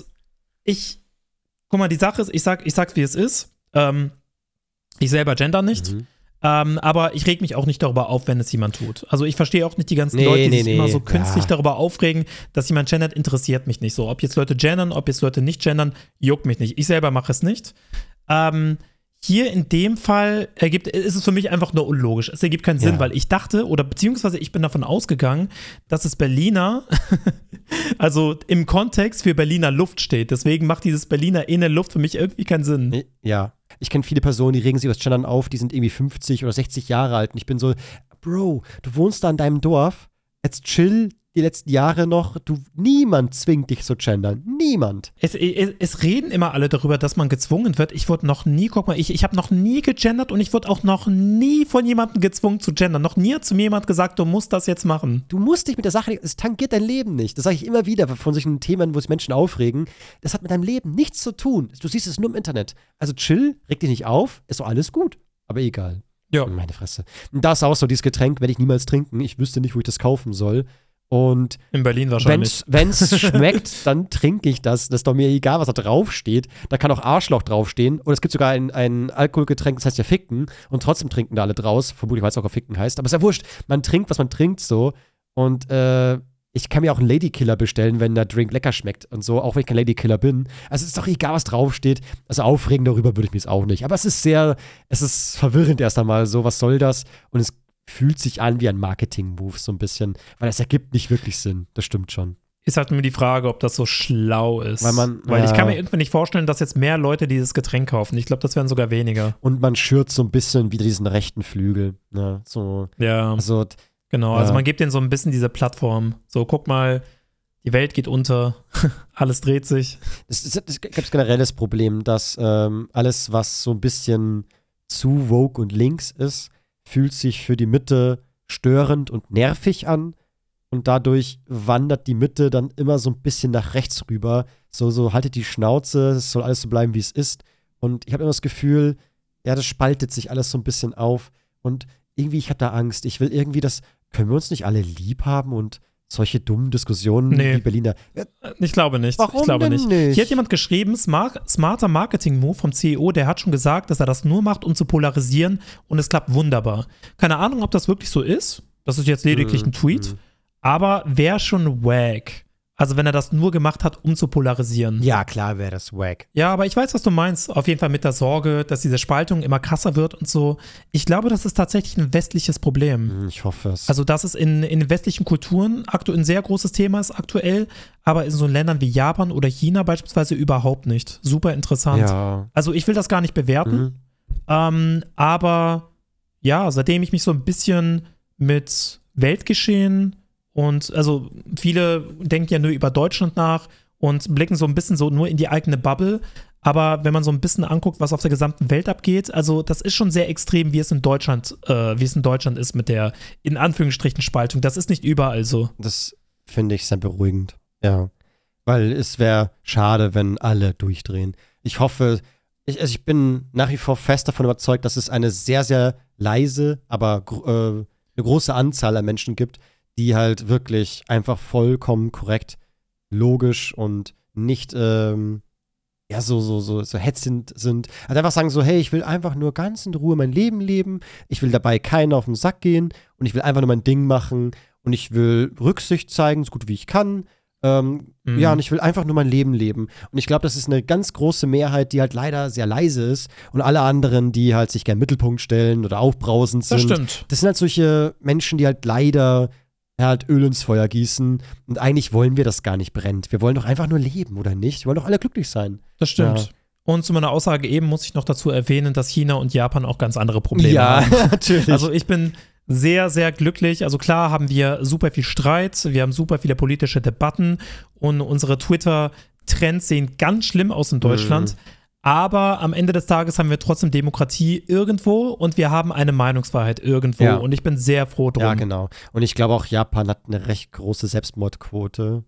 guck mal, die Sache ist, ich sag's wie es ist. Ich selber gender nicht. Aber ich reg mich auch nicht darüber auf, wenn es jemand tut. Also ich verstehe auch nicht die ganzen Leute, die sich immer so künstlich darüber aufregen, dass jemand gendert, interessiert mich nicht so. Ob jetzt Leute gendern, ob jetzt Leute nicht gendern, juckt mich nicht. Ich selber mache es nicht. Hier in dem Fall ist es für mich einfach nur unlogisch. Es ergibt keinen Sinn, weil ich dachte, oder beziehungsweise ich bin davon ausgegangen, dass es Berliner, also im Kontext für Berliner Luft steht. Deswegen macht dieses Berliner Innenluft für mich irgendwie keinen Sinn. Ja. Ich kenne viele Personen, die regen sich aus Gendern auf, die sind irgendwie 50 oder 60 Jahre alt. Und ich bin so, Bro, du wohnst da in deinem Dorf, jetzt chill die letzten Jahre noch, niemand zwingt dich zu gendern. Niemand. Es reden immer alle darüber, dass man gezwungen wird. Ich wurde noch nie, guck mal, ich habe noch nie gegendert und ich wurde auch noch nie von jemandem gezwungen zu gendern. Noch nie hat zu mir jemand gesagt, du musst das jetzt machen. Du musst dich mit der Sache, es tangiert dein Leben nicht. Das sage ich immer wieder von solchen Themen, wo sich Menschen aufregen. Das hat mit deinem Leben nichts zu tun. Du siehst es nur im Internet. Also chill, reg dich nicht auf, ist doch alles gut. Aber egal. Ja. Meine Fresse. Und das ist auch so, dieses Getränk werde ich niemals trinken. Ich wüsste nicht, wo ich das kaufen soll. Und in Berlin wahrscheinlich. Wenn es schmeckt, dann trinke ich das. Das ist doch mir egal, was da draufsteht. Da kann auch Arschloch draufstehen. Und es gibt sogar ein Alkoholgetränk, das heißt ja Ficken. Und trotzdem trinken da alle draus. Vermutlich, weil es auch Ficken heißt. Aber ist ja wurscht. Man trinkt, was man trinkt so. Und ich kann mir auch einen Ladykiller bestellen, wenn der Drink lecker schmeckt und so, auch wenn ich kein Ladykiller bin. Also es ist doch egal, was draufsteht. Also aufregen darüber würde ich mich jetzt auch nicht. Aber es ist verwirrend erst einmal so, was soll das? Und es fühlt sich an wie ein Marketing-Move so ein bisschen, weil es ergibt nicht wirklich Sinn. Das stimmt schon. Ist halt nur die Frage, ob das so schlau ist. Weil ich kann mir irgendwie nicht vorstellen, dass jetzt mehr Leute dieses Getränk kaufen. Ich glaube, das werden sogar weniger. Und man schürt so ein bisschen wieder diesen rechten Flügel. Ne? So, ja. Also, genau, also man gibt denen so ein bisschen diese Plattform. So, guck mal, die Welt geht unter, alles dreht sich. Es gibt generell das Problem, dass alles, was so ein bisschen zu woke und links ist, fühlt sich für die Mitte störend und nervig an. Und dadurch wandert die Mitte dann immer so ein bisschen nach rechts rüber. So haltet die Schnauze, es soll alles so bleiben, wie es ist. Und ich habe immer das Gefühl, ja, das spaltet sich alles so ein bisschen auf. Und irgendwie, ich habe da Angst. Ich will irgendwie können wir uns nicht alle lieb haben und solche dummen Diskussionen wie Berliner. Ich glaube nicht. Warum ich glaube denn nicht? Hier hat jemand geschrieben, smarter Marketing-Move vom CEO, der hat schon gesagt, dass er das nur macht, um zu polarisieren und es klappt wunderbar. Keine Ahnung, ob das wirklich so ist. Das ist jetzt lediglich ein Tweet. Aber wäre schon wack. Also wenn er das nur gemacht hat, um zu polarisieren. Ja, klar wäre das wack. Ja, aber ich weiß, was du meinst. Auf jeden Fall mit der Sorge, dass diese Spaltung immer krasser wird und so. Ich glaube, das ist tatsächlich ein westliches Problem. Ich hoffe es. Also dass es in westlichen Kulturen aktuell ein sehr großes Thema ist aktuell, aber in so Ländern wie Japan oder China beispielsweise überhaupt nicht. Super interessant. Ja. Also ich will das gar nicht bewerten, aber ja, seitdem ich mich so ein bisschen mit Weltgeschehen und also viele denken ja nur über Deutschland nach und blicken so ein bisschen so nur in die eigene Bubble. Aber wenn man so ein bisschen anguckt, was auf der gesamten Welt abgeht, also das ist schon sehr extrem, wie es in Deutschland ist mit der, in Anführungsstrichen, Spaltung. Das ist nicht überall so. Das finde ich sehr beruhigend. Ja. Weil es wäre schade, wenn alle durchdrehen. Ich hoffe, ich bin nach wie vor fest davon überzeugt, dass es eine sehr, sehr leise, aber eine große Anzahl an Menschen gibt, die halt wirklich einfach vollkommen korrekt, logisch und nicht so hetzend sind. Also einfach sagen so, hey, ich will einfach nur ganz in Ruhe mein Leben leben, ich will dabei keinen auf den Sack gehen und ich will einfach nur mein Ding machen und ich will Rücksicht zeigen, so gut wie ich kann. Ja, und ich will einfach nur mein Leben leben. Und ich glaube, das ist eine ganz große Mehrheit, die halt leider sehr leise ist. Und alle anderen, die halt sich gerne im Mittelpunkt stellen oder aufbrausend sind. Das stimmt. Das sind halt solche Menschen, die halt leider halt Öl ins Feuer gießen. Und eigentlich wollen wir, dass gar nicht brennt. Wir wollen doch einfach nur leben, oder nicht? Wir wollen doch alle glücklich sein. Das stimmt. Ja. Und zu meiner Aussage eben muss ich noch dazu erwähnen, dass China und Japan auch ganz andere Probleme haben. Ja, natürlich. Also ich bin sehr, sehr glücklich. Also klar haben wir super viel Streit, wir haben super viele politische Debatten und unsere Twitter-Trends sehen ganz schlimm aus in Deutschland. Aber am Ende des Tages haben wir trotzdem Demokratie irgendwo und wir haben eine Meinungsfreiheit irgendwo. Ja. Und ich bin sehr froh drum. Ja, genau. Und ich glaube auch, Japan hat eine recht große Selbstmordquote.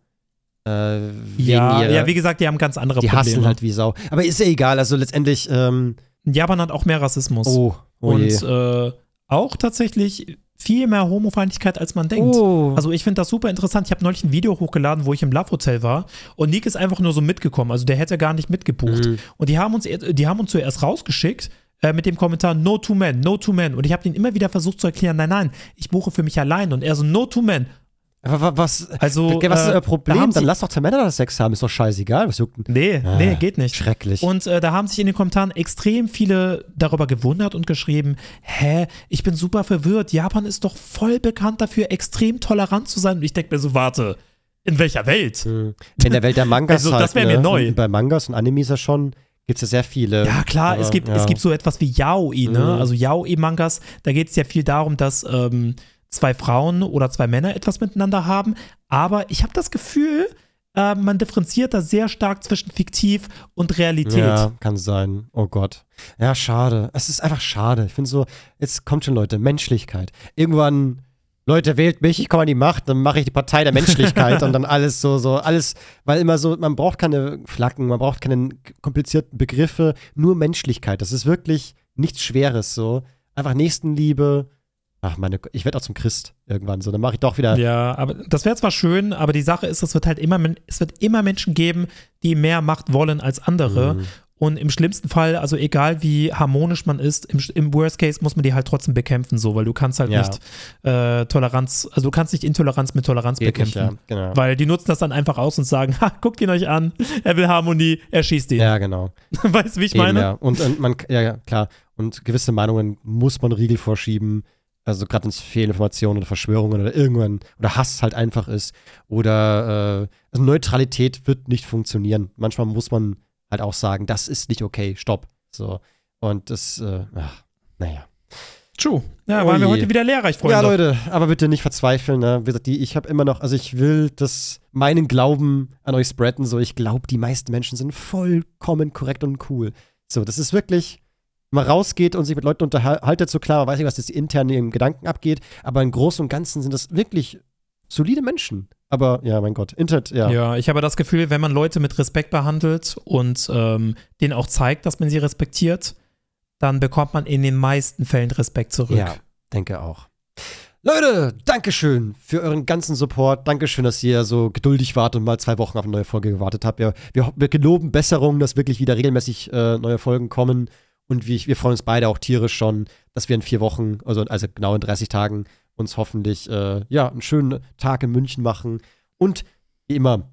Wie gesagt, die haben ganz andere Probleme. Die hassen halt wie Sau. Aber ist ja egal, also letztendlich Japan hat auch mehr Rassismus. Und auch tatsächlich viel mehr Homofeindlichkeit, als man denkt. Also ich finde das super interessant. Ich habe neulich ein Video hochgeladen, wo ich im Love Hotel war und Nick ist einfach nur so mitgekommen. Also der hätte gar nicht mitgebucht. Und die haben uns zuerst rausgeschickt mit dem Kommentar No to Men, No to Men. Und ich habe denen immer wieder versucht zu erklären, nein, ich buche für mich allein. Und er so No to Men. Aber was ist euer Problem? Dann lass doch zwei Männer das Sex haben, ist doch scheißegal. Was juckt? Nee, geht nicht. Schrecklich. Und da haben sich in den Kommentaren extrem viele darüber gewundert und geschrieben, ich bin super verwirrt, Japan ist doch voll bekannt dafür, extrem tolerant zu sein. Und ich denke mir so, warte, in welcher Welt? In der Welt der Mangas also, das wäre mir neu. Und bei Mangas und Animes ja schon gibt es ja sehr viele. Ja, klar, aber, es gibt so etwas wie Yaoi, ne? Also Yaoi-Mangas, da geht es ja viel darum, dass zwei Frauen oder zwei Männer etwas miteinander haben. Aber ich habe das Gefühl, man differenziert da sehr stark zwischen fiktiv und Realität. Ja, kann sein. Oh Gott. Ja, schade. Es ist einfach schade. Ich finde so, jetzt kommt schon, Leute, Menschlichkeit. Irgendwann, Leute, wählt mich, ich komme an die Macht, dann mache ich die Partei der Menschlichkeit und dann alles alles, weil immer so, man braucht keine Flaggen, man braucht keine komplizierten Begriffe, nur Menschlichkeit. Das ist wirklich nichts Schweres so. Einfach Nächstenliebe. Ach, ich werde auch zum Christ irgendwann so. Dann mache ich doch wieder. Ja, aber das wäre zwar schön, aber die Sache ist, es wird immer Menschen geben, die mehr Macht wollen als andere. Und im schlimmsten Fall, also egal wie harmonisch man ist, im Worst Case muss man die halt trotzdem bekämpfen, so, weil du kannst halt nicht Toleranz, also du kannst nicht Intoleranz mit Toleranz bekämpfen. Nicht, ja, genau. Weil die nutzen das dann einfach aus und sagen, ha, guckt ihn euch an, er will Harmonie, er schießt ihn. Ja, genau. Weißt du, wie ich meine? Ja. Und ja, klar. Und gewisse Meinungen muss man Riegel vorschieben. Also gerade wenn es Fehlinformationen oder Verschwörungen oder irgendwann oder Hass halt einfach ist. Oder also Neutralität wird nicht funktionieren. Manchmal muss man halt auch sagen, das ist nicht okay, stopp. So. Und das, naja. True. Ja, waren wir heute wieder lehrreich, Freunde. Ja, Leute, aber bitte nicht verzweifeln. Ne? Wie gesagt, ich habe immer noch, also ich will meinen Glauben an euch spreaden. So, ich glaube, die meisten Menschen sind vollkommen korrekt und cool. So, das ist wirklich, wenn man rausgeht und sich mit Leuten unterhaltet, so klar, man weiß nicht, was jetzt intern in ihren Gedanken abgeht, aber im Großen und Ganzen sind das wirklich solide Menschen. Aber, ja, mein Gott, Internet, ja. Ja, ich habe das Gefühl, wenn man Leute mit Respekt behandelt und denen auch zeigt, dass man sie respektiert, dann bekommt man in den meisten Fällen Respekt zurück. Ja, denke auch. Leute, Dankeschön für euren ganzen Support. Dankeschön, dass ihr so geduldig wart und mal 2 Wochen auf eine neue Folge gewartet habt. Wir geloben Besserung, dass wirklich wieder regelmäßig neue Folgen kommen. Und wir freuen uns beide auch tierisch schon, dass wir in 4 Wochen, also genau in 30 Tagen, uns hoffentlich einen schönen Tag in München machen. Und wie immer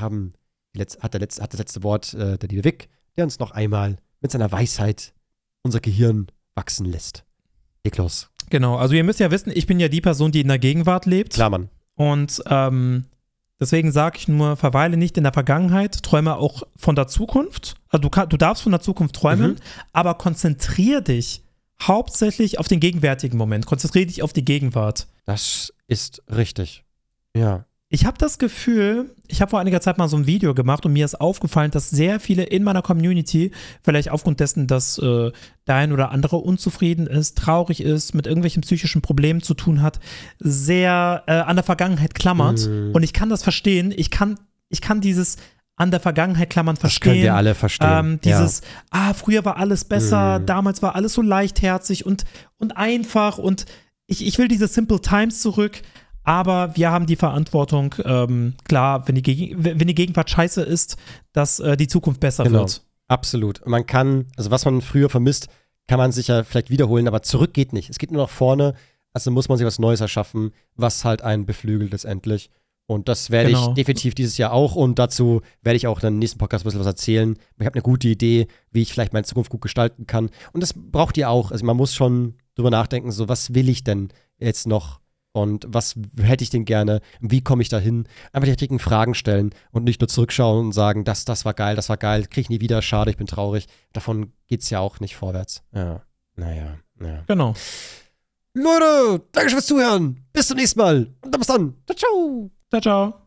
hat das letzte Wort der liebe Vic, der uns noch einmal mit seiner Weisheit unser Gehirn wachsen lässt. Leg los. Genau, also ihr müsst ja wissen, ich bin ja die Person, die in der Gegenwart lebt. Klar, Mann. Und deswegen sage ich nur, verweile nicht in der Vergangenheit, träume auch von der Zukunft. Also du darfst von der Zukunft träumen, aber konzentrier dich hauptsächlich auf den gegenwärtigen Moment. Konzentrier dich auf die Gegenwart. Das ist richtig. Ja. Ich habe das Gefühl, ich habe vor einiger Zeit mal so ein Video gemacht und mir ist aufgefallen, dass sehr viele in meiner Community, vielleicht aufgrund dessen, dass der ein oder andere unzufrieden ist, traurig ist, mit irgendwelchen psychischen Problemen zu tun hat, sehr an der Vergangenheit klammert. Und ich kann das verstehen. Ich kann dieses an der Vergangenheit klammern verstehen. Das können wir alle verstehen. Früher war alles besser, damals war alles so leichtherzig und einfach und ich will diese Simple Times zurück. Aber wir haben die Verantwortung, klar, wenn die Gegenwart scheiße ist, dass die Zukunft besser wird. Absolut. Man kann, also was man früher vermisst, kann man sich ja vielleicht wiederholen, aber zurück geht nicht. Es geht nur nach vorne, also muss man sich was Neues erschaffen, was halt einen beflügelt letztendlich. Und das werde ich definitiv dieses Jahr auch und dazu werde ich auch in den nächsten Podcast ein bisschen was erzählen. Ich habe eine gute Idee, wie ich vielleicht meine Zukunft gut gestalten kann. Und das braucht ihr auch. Also man muss schon drüber nachdenken, so was will ich denn jetzt noch? Und was hätte ich denn gerne? Wie komme ich da hin? Einfach die richtigen Fragen stellen und nicht nur zurückschauen und sagen, das war geil, kriege ich nie wieder, schade, ich bin traurig. Davon geht's ja auch nicht vorwärts. Ja, naja. Genau. Leute, danke schön fürs Zuhören. Bis zum nächsten Mal. Und dann bis dann. Ciao, ciao. Ciao, ciao.